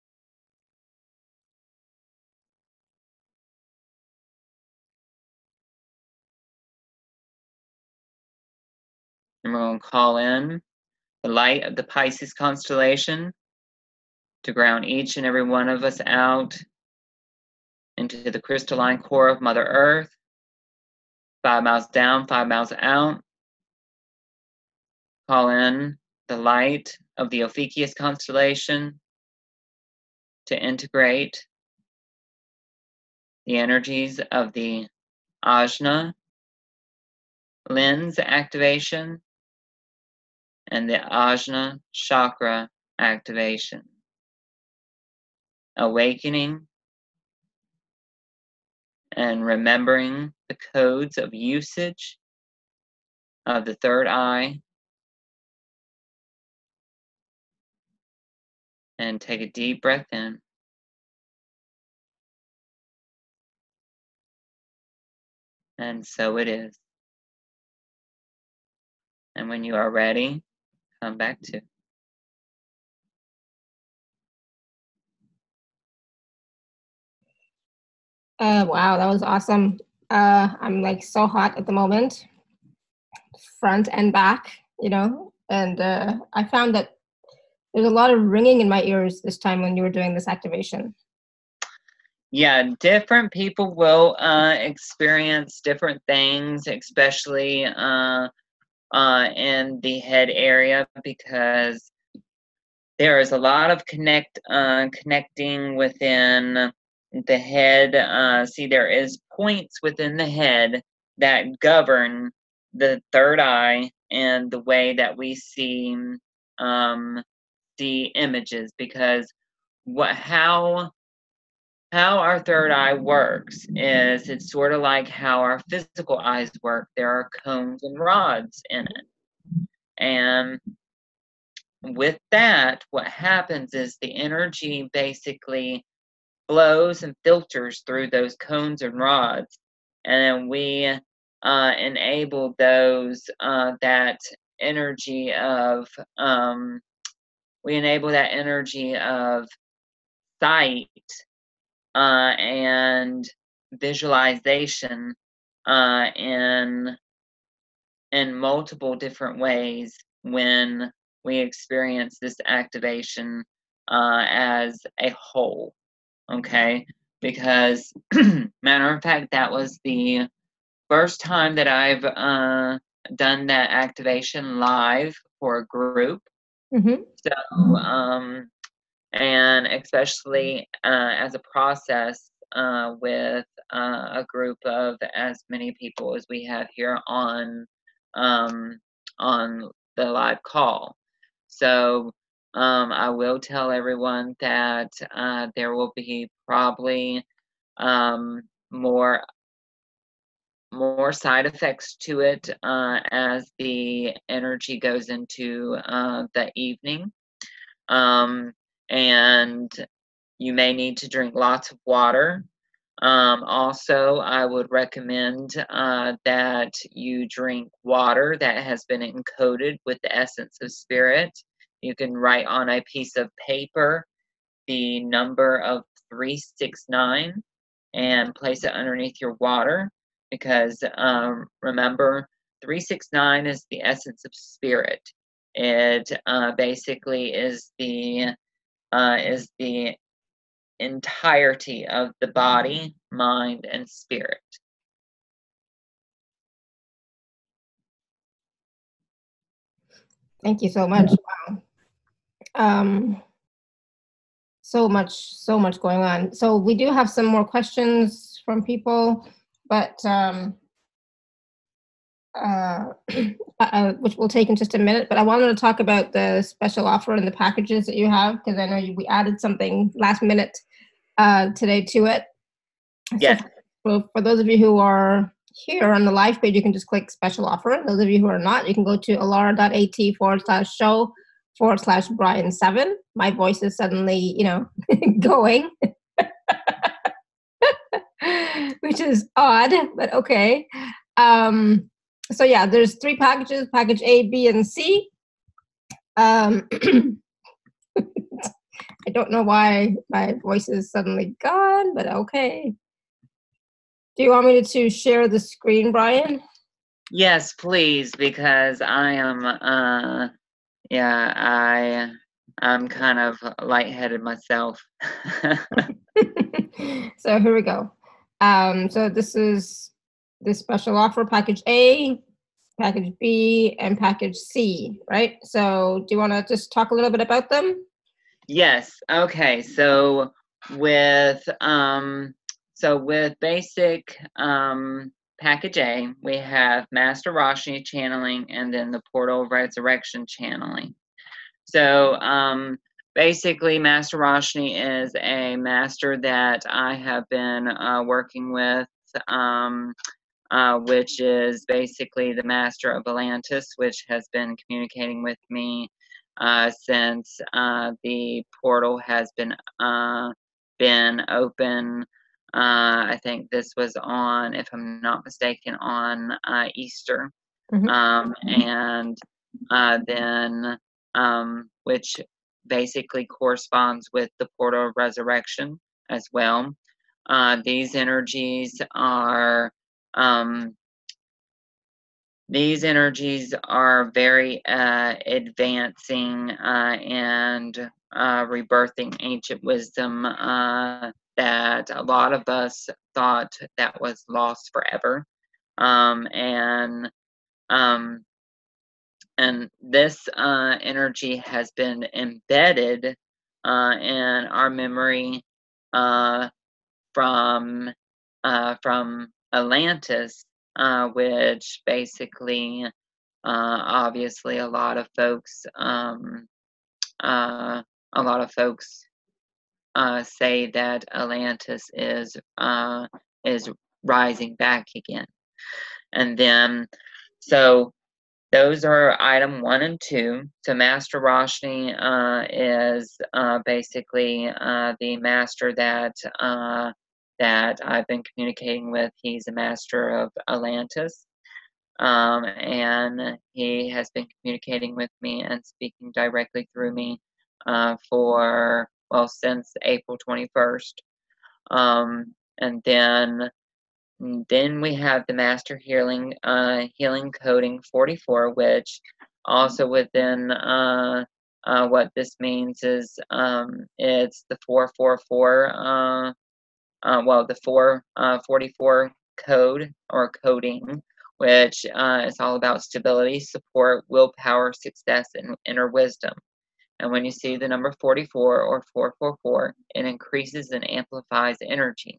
And we're going to call in the light of the Pisces constellation to ground each and every one of us out into the crystalline core of Mother Earth, 5 miles down, 5 miles out. Call in the light of the Ophiuchus constellation to integrate the energies of the Ajna lens activation and the Ajna chakra activation. Awakening and remembering the codes of usage of the third eye, and take a deep breath in. And so it is. And when you are ready, come back to. Wow, that was awesome. I'm like so hot at the moment, front and back, and I found that there's a lot of ringing in my ears this time when you were doing this activation. Yeah, different people will experience different things, especially in the head area, because there is a lot of connecting within the head. See, there is points within the head that govern the third eye and the way that we see the images, because how our third eye works is it's sort of like how our physical eyes work. There are cones and rods in it. And with that, what happens is the energy basically flows and filters through those cones and rods. And then we enable that energy of sight and visualization in multiple different ways when we experience this activation as a whole. Okay, because matter of fact, that was the first time that I've done that activation live for a group. Mm-hmm. So and especially as a process with a group of as many people as we have here on the live call. So I will tell everyone that there will be probably more side effects to it as the energy goes into the evening. And you may need to drink lots of water. Also, I would recommend that you drink water that has been encoded with the essence of spirit. You can write on a piece of paper the number of 369 and place it underneath your water, because remember, 369 is the essence of spirit. It basically is the entirety of the body, mind, and spirit. Thank you so much. Wow. So much going on. So we do have some more questions from people, but which we'll take in just a minute. But I wanted to talk about the special offer and the packages that you have, because I know we added something last minute today to it. Yes. So for those of you who are here on the live page, you can just click special offer. Those of you who are not, you can go to alara.at/show/Brian7. My voice is suddenly, going, which is odd, but okay. So yeah, there's 3 packages, package A, B, and C. I don't know why my voice is suddenly gone, but okay. Do you want me to share the screen, Brian? Yes, please, because I am, I'm kind of lightheaded myself. So here we go. So this is this special offer, package A, package B, and package C, right? So do you want to just talk a little bit about them? Yes. Okay. With basic package A, we have Master Roshni channeling and then the Portal Resurrection channeling. So basically, Master Roshni is a master that I have been working with, which is basically the master of Atlantis, which has been communicating with me since the portal has been open. I think this was on, if I'm not mistaken, on Easter, and then which basically corresponds with the portal of resurrection as well. These energies are very advancing and rebirthing ancient wisdom that a lot of us thought that was lost forever. And this energy has been embedded in our memory from Atlantis, which basically, obviously, a lot of folks say that Atlantis is rising back again, and then so. Those are item 1 and 2. So Master Roshni is basically the master that I've been communicating with. He's a master of Atlantis, and he has been communicating with me and speaking directly through me since April 21st. And then we have the Master Healing Coding 44, which also within what this means is it's the 444, the 444 code or coding, which is all about stability, support, willpower, success, and inner wisdom. And when you see the number 44 or 444, it increases and amplifies energy.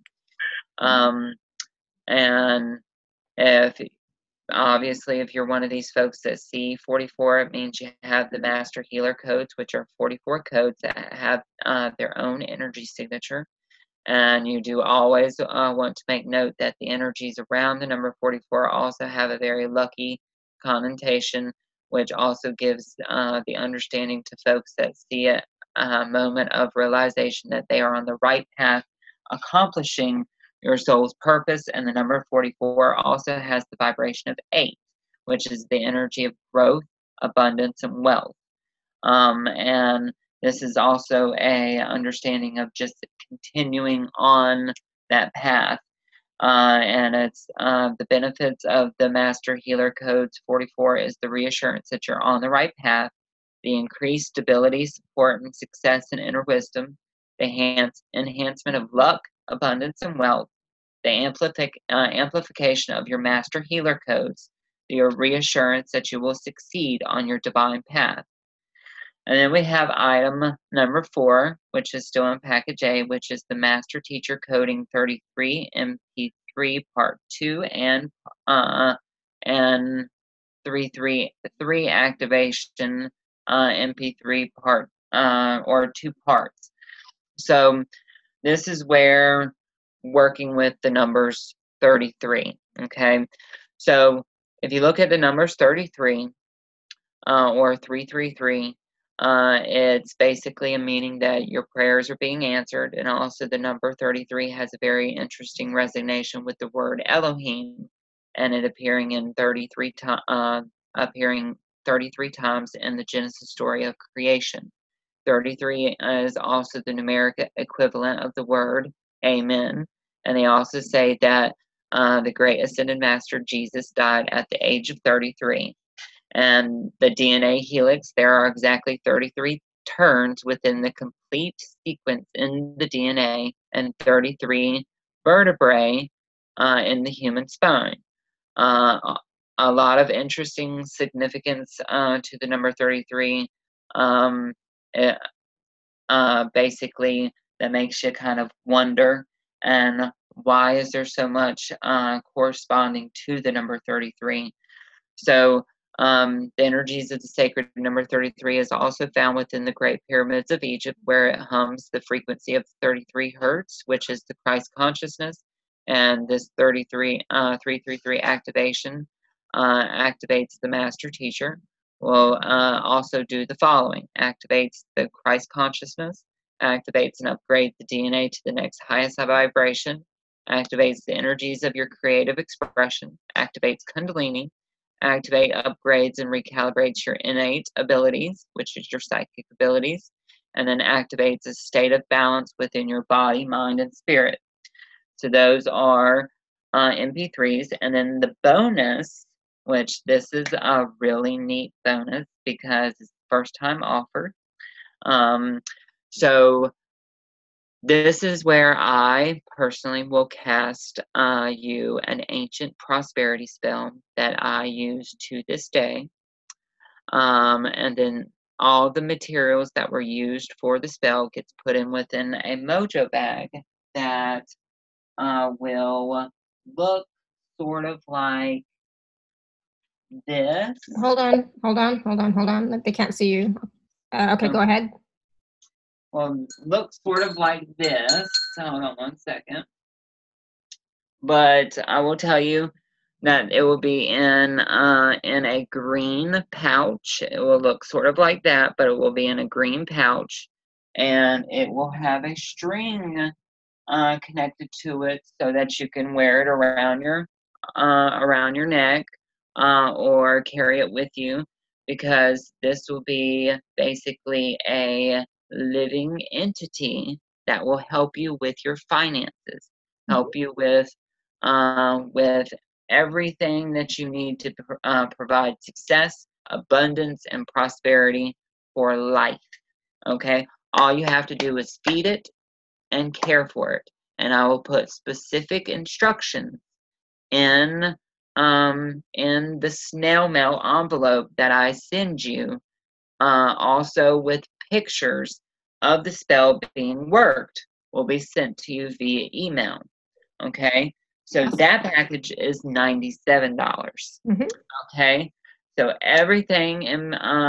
And if you're one of these folks that see 44, it means you have the master healer codes, which are 44 codes that have their own energy signature. And you do always want to make note that the energies around the number 44 also have a very lucky connotation, which also gives the understanding to folks that see a moment of realization that they are on the right path, accomplishing your soul's purpose. And the number 44 also has the vibration of 8, which is the energy of growth, abundance, and wealth. And this is also a understanding of just continuing on that path. And it's the benefits of the Master Healer Codes 44 is the reassurance that you're on the right path, the increased stability, support, and success in inner wisdom, the enhancement of luck, abundance, and wealth, the amplification of your Master Healer Codes, your reassurance that you will succeed on your divine path. And then we have item number 4, which is still in package A, which is the Master Teacher Coding 33 MP3 Part 2 and 3 activation MP3 part or 2 parts. So this is where working with the numbers 33. Okay, so if you look at the numbers 33 or 333. It's basically a meaning that your prayers are being answered, and also the number 33 has a very interesting resonation with the word Elohim, and it appearing 33 times in the Genesis story of creation. 33 is also the numeric equivalent of the word Amen, and they also say that the great ascended master Jesus died at the age of 33. And the DNA helix, there are exactly 33 turns within the complete sequence in the DNA and 33 vertebrae in the human spine. Uh, a lot of interesting significance to the number 33. Um, it, Basically, that makes you kind of wonder, and why is there so much corresponding to the number 33? So, the energies of the sacred number 33 is also found within the Great Pyramids of Egypt, where it hums the frequency of 33 hertz, which is the Christ consciousness. And this 333 activation activates the master teacher. Will also do the following: activates the Christ consciousness, activates and upgrades the DNA to the next highest vibration, activates the energies of your creative expression, activates Kundalini, activate, upgrades, and recalibrates your innate abilities, which is your psychic abilities, and then activates a state of balance within your body, mind, and spirit. So those are MP3s. And then the bonus, which this is a really neat bonus because it's first time offered. So this is where I personally will cast you an ancient prosperity spell that I use to this day. And then all the materials that were used for the spell gets put in within a mojo bag that will look sort of like this. Hold on. They can't see you. Okay, go ahead. Well, look sort of like this. Hold on one second. But I will tell you that it will be in a green pouch. It will look sort of like that, but it will be in a green pouch, and it will have a string connected to it so that you can wear it around your neck or carry it with you, because this will be basically a living entity that will help you with your finances, help you with everything that you need to provide success, abundance, and prosperity for life. Okay, all you have to do is feed it and care for it, and I will put specific instructions in the snail mail envelope that I send you, also with pictures of the spell being worked, will be sent to you via email. Okay, so that package is $97. Okay, so everything in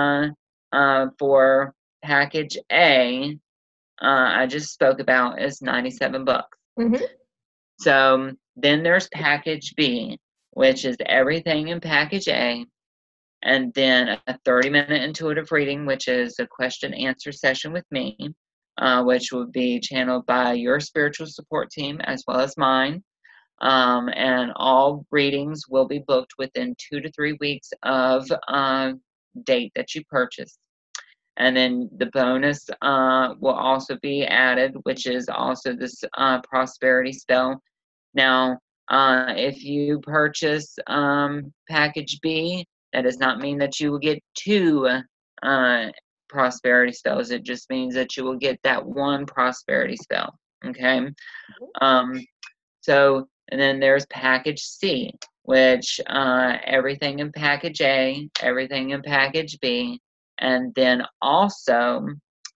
for package A I just spoke about is $97. So then there's package B, which is everything in package A, and then a 30-minute intuitive reading, which is a question answer session with me, which will be channeled by your spiritual support team as well as mine. And all readings will be booked within 2 to 3 weeks of date that you purchase. And then the bonus will also be added, which is also this prosperity spell. Now, if you purchase package B, that does not mean that you will get 2 prosperity spells. It just means that you will get that 1 prosperity spell. Okay. So, and then there's package C, which everything in package A, everything in package B, and then also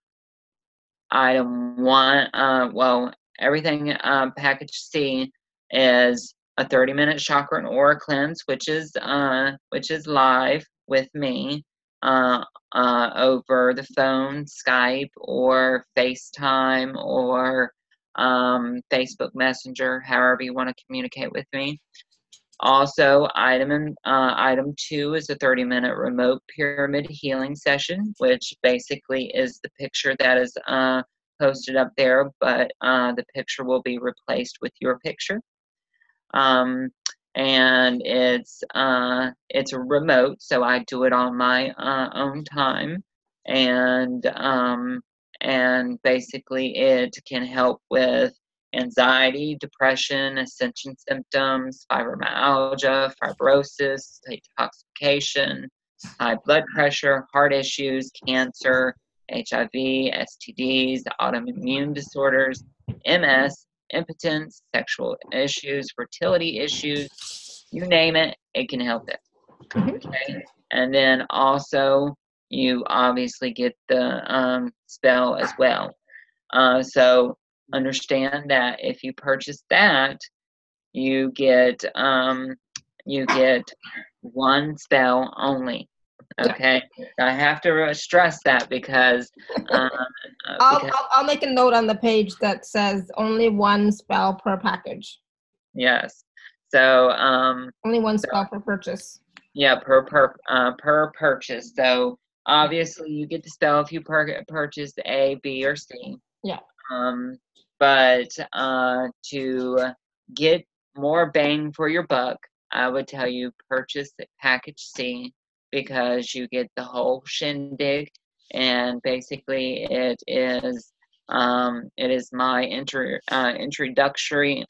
item 1, everything package C is a 30-minute chakra and aura cleanse, which is live with me over the phone, Skype, or FaceTime, or Facebook Messenger, however you want to communicate with me. Also, item 2 is a 30-minute remote pyramid healing session, which basically is the picture that is posted up there, but the picture will be replaced with your picture. And it's remote, so I do it on my own time, and basically it can help with anxiety, depression, ascension symptoms, fibromyalgia, fibrosis, detoxification, high blood pressure, heart issues, cancer, HIV, STDs, autoimmune disorders, MS, impotence, sexual issues, fertility issues, You name it, it can help it. Mhm. Okay. And then also, you obviously get the spell as well. So understand that if you purchase that, you get one spell only. Yeah. Okay, I have to stress that because I'll make a note on the page that says only one spell per package. yes, so Only one spell per purchase. yeah, per purchase. So obviously you get the spell if you purchase A, B, or C. Yeah. But to get more bang for your buck, I would tell you purchase package C because you get the whole shindig, and basically it is my introductory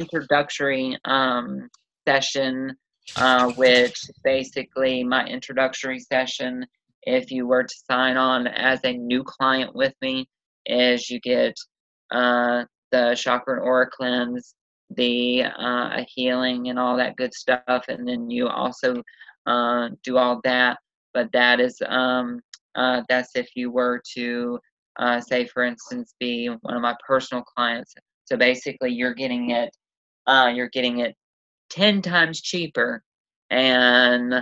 session, which basically my introductory session, if you were to sign on as a new client with me, is you get the chakra and aura cleanse, the healing and all that good stuff, and then you also do all that. But that's if you were to say, for instance, be one of my personal clients. So basically, you're getting it 10 times cheaper, and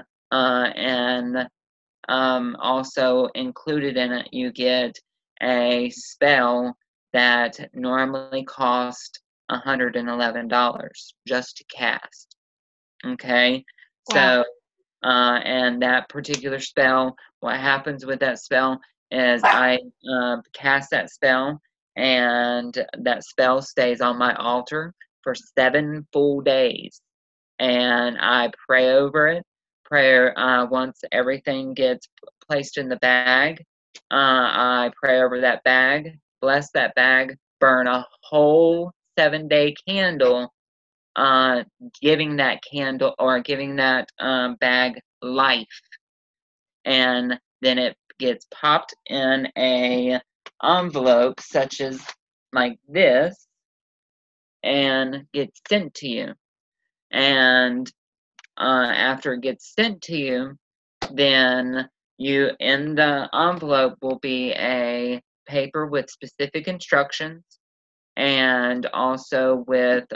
also included in it, you get a spell that normally cost $111 just to cast. Okay, Wow. so and that particular spell, what happens with that spell is I cast that spell, and that spell stays on my altar for 7 full days, and I pray over it. Prayer once everything gets placed in the bag, I pray over that bag, bless that bag, burn a whole 7-day candle, giving that candle or giving that bag life, and then it gets popped in a envelope such as like this and gets sent to you. And after it gets sent to you, then you in the envelope will be a paper with specific instructions, and also with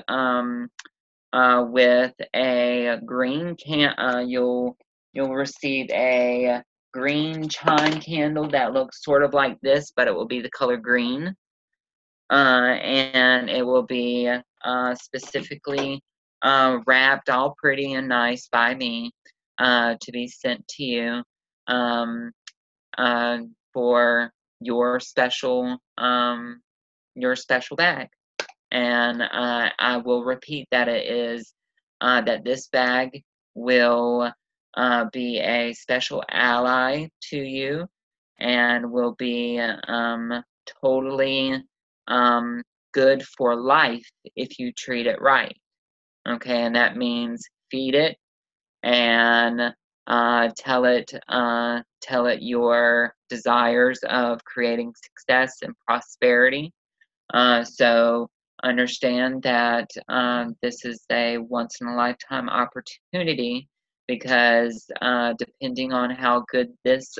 a green you'll receive a green chime candle that looks sort of like this, but it will be the color green, and it will be specifically wrapped all pretty and nice by me, to be sent to you, um, for your special bag. And I will repeat that it is that this bag will be a special ally to you, and will be totally good for life if you treat it right. Okay, and that means feed it and tell it your desires of creating success and prosperity. So understand that this is a once in a lifetime opportunity, because depending on how good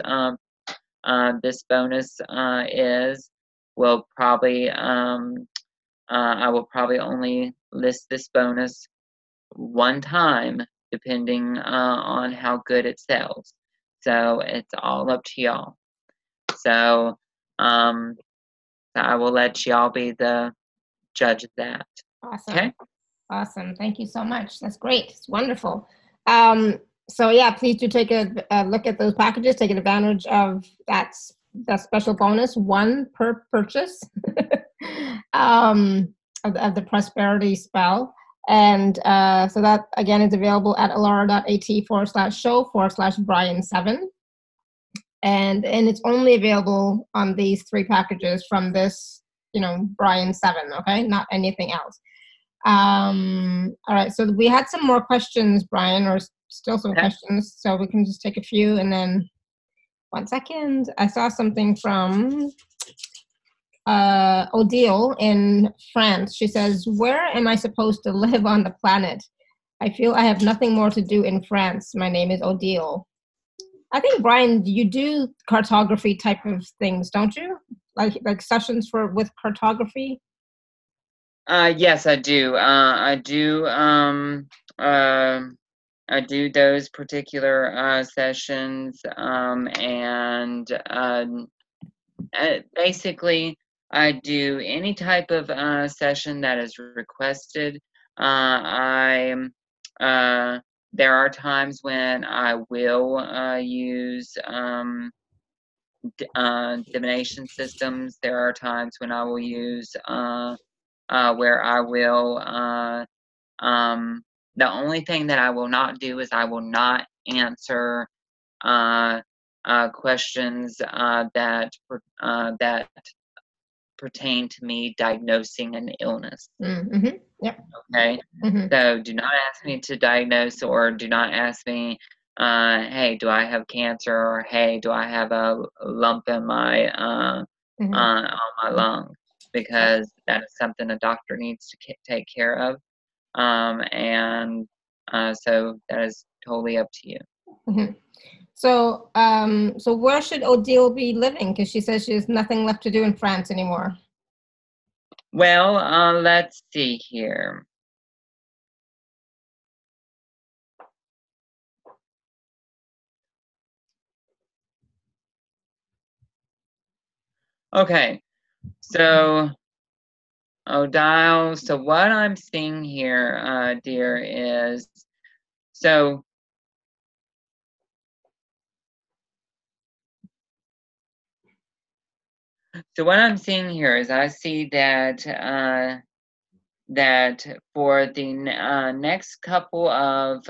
this bonus is, will probably I will probably only list this bonus one time, depending on how good it sells. So it's all up to y'all. So I will let y'all be the judge of that. Awesome. Okay. Awesome. Thank you so much. That's great. It's wonderful. So yeah, please do take a look at those packages. Take advantage of that special bonus, one per purchase, of the prosperity spell. And so that again is available at alara.at/show/Brian7. And it's only available on these 3 packages from this, Brian 7, okay? Not anything else. All right, so we had some more questions, Brian, or still some questions, so we can just take a few, and then 1 second. I saw something from Odile in France. She says, where am I supposed to live on the planet? I feel I have nothing more to do in France. My name is Odile. I think, Brian, you do cartography type of things, don't you? Like sessions with cartography? Yes, I do. I do those particular sessions, and basically, I do any type of session that is requested. I There are times when I will use divination systems. There are times when I will use where I will. Um, the only thing that I will not do is I will not answer uh, questions that pertain to me diagnosing an illness. Mm-hmm. Yep. Okay, Mm-hmm. so do not ask me to diagnose, or do not ask me, hey, do I have cancer, or hey, do I have a lump in my Mm-hmm. on my lung, because that is something a doctor needs to take care of, and so that is totally up to you. Mm-hmm. So, so where should Odile be living? Because she says she has nothing left to do in France anymore. Well, let's see here. Okay, so Odile, so what I'm seeing here, dear, is so what I'm seeing here is I see that that for the next couple of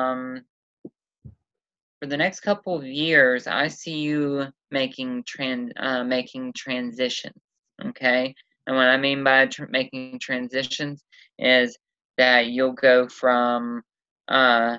years, I see you making transitions. Okay, and what I mean by making transitions is that you'll go from uh,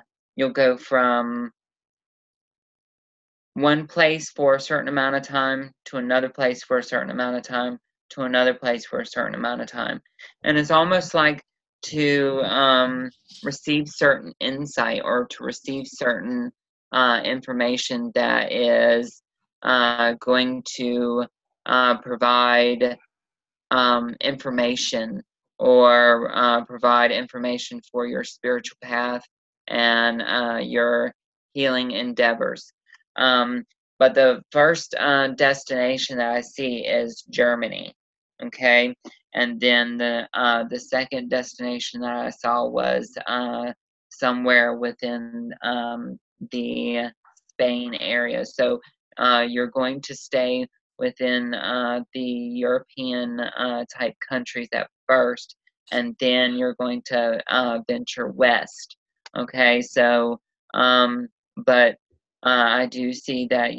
one place for a certain amount of time to another place for a certain amount of time to another place for a certain amount of time, and it's almost like to receive certain insight, or to receive certain information that is going to provide information, or provide information for your spiritual path and your healing endeavors. Um, but the first destination that I see is Germany. Okay, and then the second destination that I saw was somewhere within the Spain area. So you're going to stay within the European type countries at first, and then you're going to venture west. Okay, so but I do see that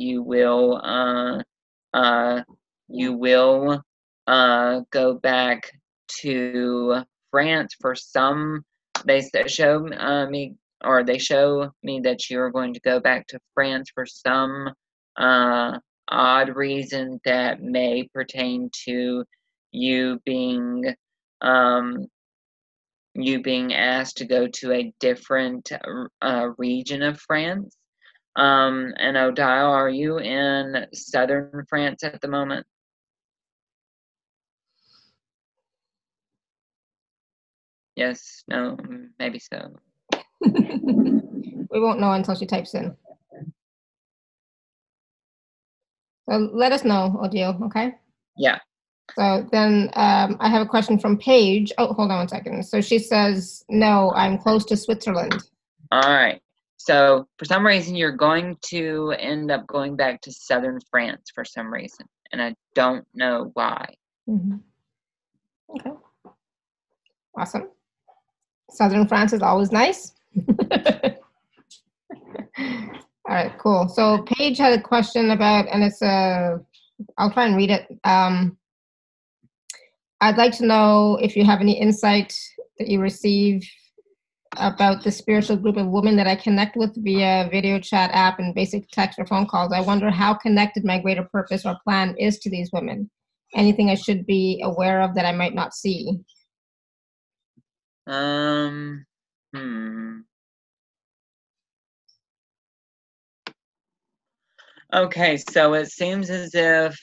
uh, you will go back to France for some. They show me, or they show me that you are going to go back to France for some odd reason that may pertain to you being um, asked to go to a different region of France. And Odile, are you in southern France at the moment? Yes, no, maybe so. We won't know until she types in. So let us know, Odile, okay? Yeah. So then I have a question from Paige. Oh, hold on one second. So she says, no, I'm close to Switzerland. All right. So for some reason, you're going to end up going back to southern France for some reason, and I don't know why. Mm-hmm. Okay. Awesome. Southern France is always nice. All right, cool. So Paige had a question about, and it's I'll try and read it. I'd like to know if you have any insight that you receive about the spiritual group of women that I connect with via video chat app and basic text or phone calls. I wonder how connected my greater purpose or plan is to these women. Anything I should be aware of that I might not see? Okay, so it seems as if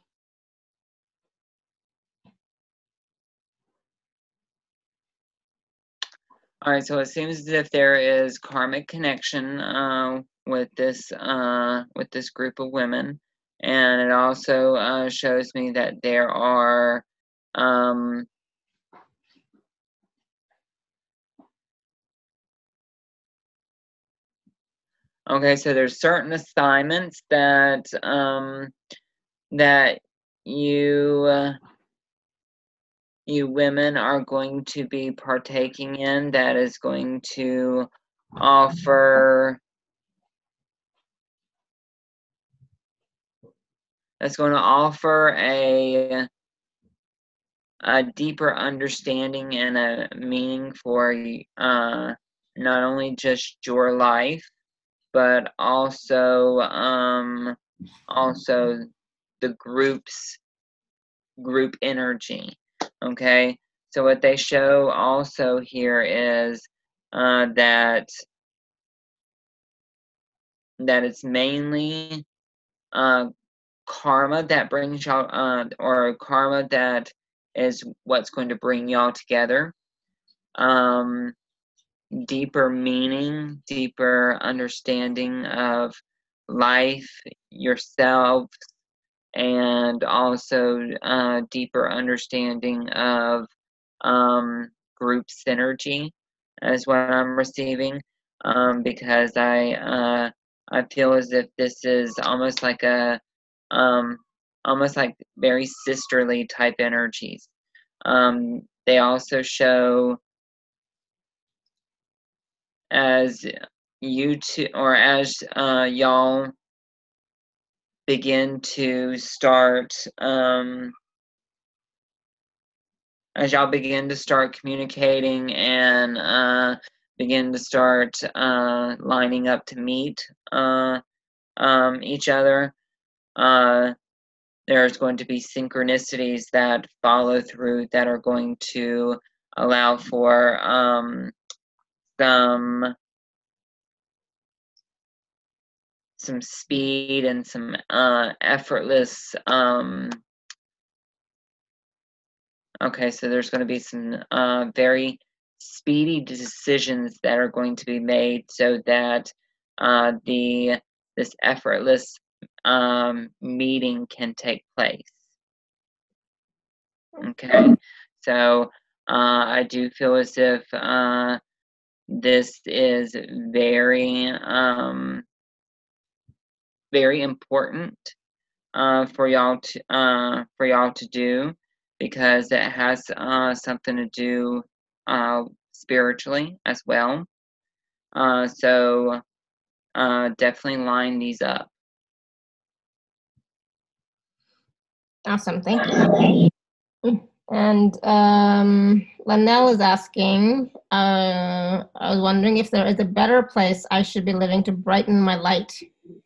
all right, so it seems as if there is karmic connection with this group of women, and it also shows me that there are um, okay, so there's certain assignments that that you you women are going to be partaking in that is going to offer a deeper understanding and a meaning for not only just your life, but also the group energy. Okay, so what they show also here is that it's mainly uh, karma that brings y'all, or karma that is what's going to bring y'all together. Deeper meaning, deeper understanding of life, yourself, and also deeper understanding of group synergy is what I'm receiving, because I feel as if this is um, almost like very sisterly type energies. They also show as you two, or as y'all begin to start communicating and begin to start lining up to meet each other, there's going to be synchronicities that follow through that are going to allow for some speed and some effortless okay, so there's going to be some very speedy decisions that are going to be made so that this effortless meeting can take place. Okay, so I do feel as if this is very important for y'all to do, because it has something to do spiritually as well. So definitely line these up. Awesome, thank you. And Linnell is asking, I was wondering if there is a better place I should be living to brighten my light.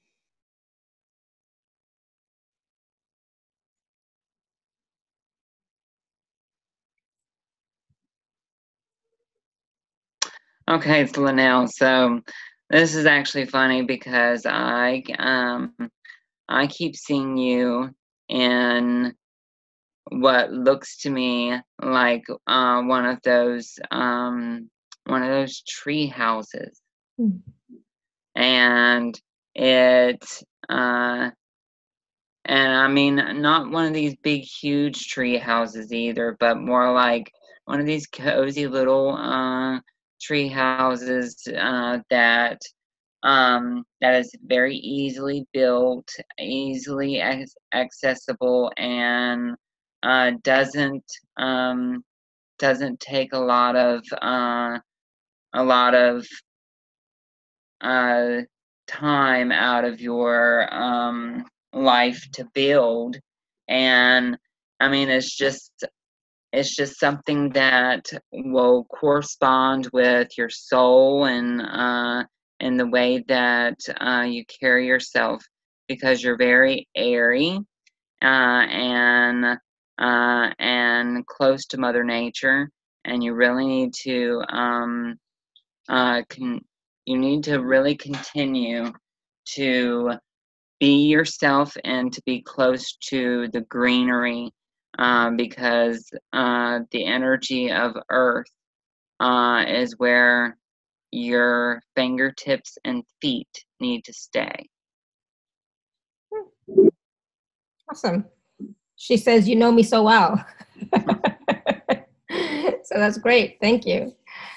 Okay, so Linnell, so this is actually funny because I keep seeing you in what looks to me like one of those tree houses, and it and I mean not one of these big huge tree houses either, but more like one of these cozy little tree houses that is very easily built, easily accessible, and doesn't take a lot of uh, time out of your life to build. And I mean, it's just something that will correspond with your soul and the way that you carry yourself, because you're very airy and close to Mother Nature, and you really need to you need to really continue to be yourself and to be close to the greenery, because the energy of earth is where your fingertips and feet need to stay. Awesome. She says, "You know me so well." So that's great. Thank you.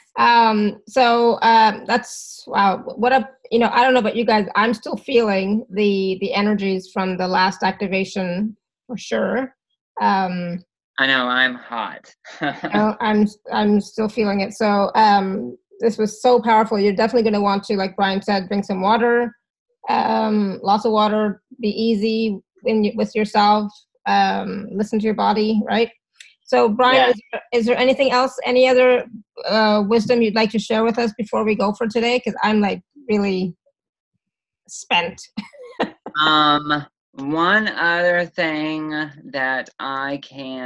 That's wow. What a I don't know about you guys. I'm still feeling the energies from the last activation for sure. I know I'm hot. I'm still feeling it. So this was so powerful. You're definitely going to want to, like Brian said, drink some water, lots of water. Be easy with yourself. Listen to your body, right? So, Brian, is there anything else, any other wisdom you'd like to share with us before we go for today? Because I'm like really spent. One other thing that I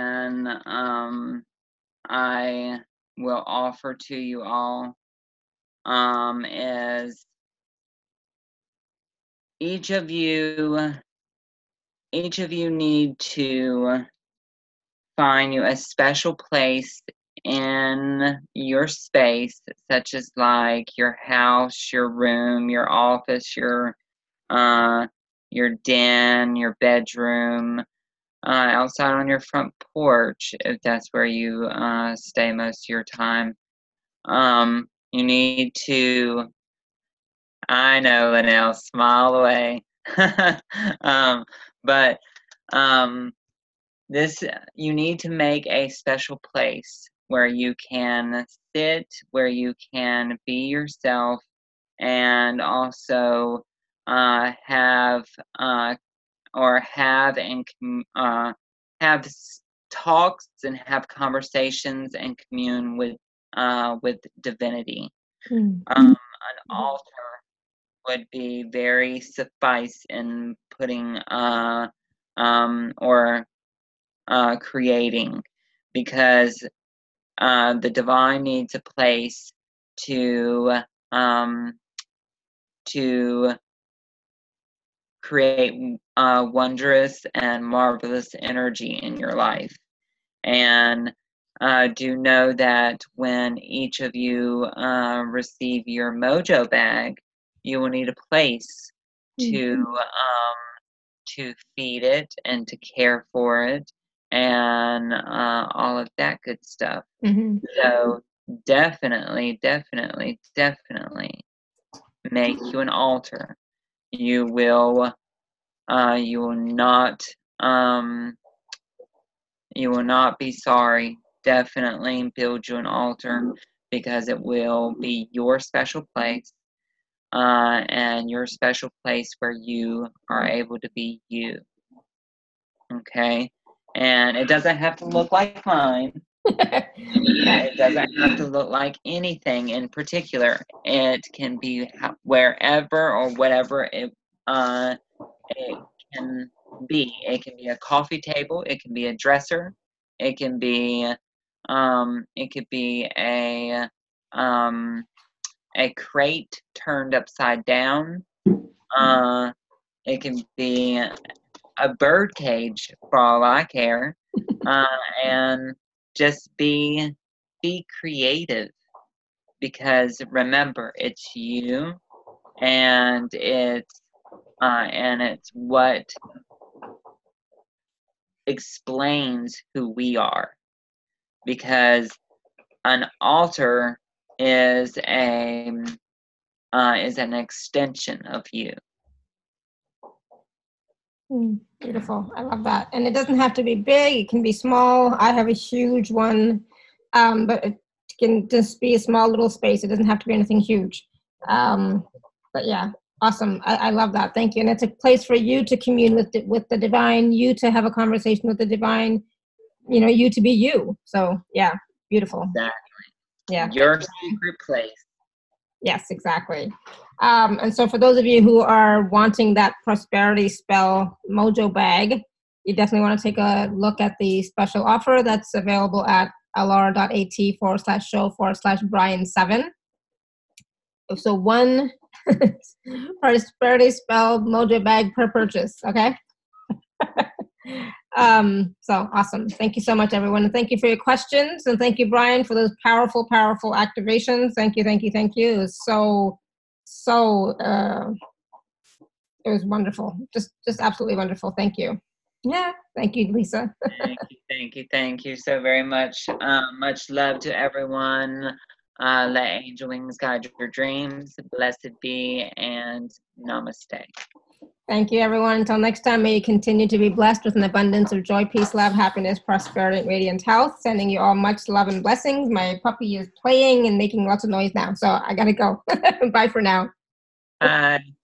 will offer to you all is each of you need to find you a special place in your space, such as like your house, your room, your office, your den, your bedroom, outside on your front porch, if that's where you stay most of your time. You need to, I know, Linnell, smile away. But you need to make a special place where you can sit, where you can be yourself, and also have talks and have conversations and commune with divinity. An altar would be very suffice in putting or creating, because the divine needs a place to create wondrous and marvelous energy in your life. And do know that when each of you receive your mojo bag, you will need a place to feed it and to care for it and all of that good stuff. So definitely make you an altar. You will not be sorry. Definitely build you an altar, because it will be your special place, and your special place where you are able to be you. Okay? And it doesn't have to look like mine. It doesn't have to look like anything in particular. It can be wherever or whatever it can be. It can be a coffee table. It can be a dresser. It can be a crate turned upside down. It can be a bird cage for all I care. And just be creative, because remember, it's you, and it's what explains who we are, because an altar is an extension of you. Beautiful. I love that. And it doesn't have to be big. It can be small. I have a huge one, but it can just be a small little space. It doesn't have to be anything huge. But yeah, awesome. I love that. Thank you. And it's a place for you to commune with the divine, you to have a conversation with the divine, you to be you. So yeah, beautiful. Exactly. Yeah. Your secret place. Yes, exactly. And so for those of you who are wanting that prosperity spell mojo bag, you definitely want to take a look at the special offer that's available at alara.at/show/Brian7. So one prosperity spell mojo bag per purchase. Okay. So awesome. Thank you so much, everyone. And thank you for your questions. And thank you, Brian, for those powerful, powerful activations. Thank you, thank you, thank you. It was it was wonderful. Just absolutely wonderful. Thank you. Yeah. Thank you, Lisa. Thank you so very much. Much love to everyone. Let angel wings guide your dreams. Blessed be, and namaste. Thank you, everyone. Until next time, may you continue to be blessed with an abundance of joy, peace, love, happiness, prosperity, and radiant health. Sending you all much love and blessings. My puppy is playing and making lots of noise now, so I gotta go. Bye for now. Bye.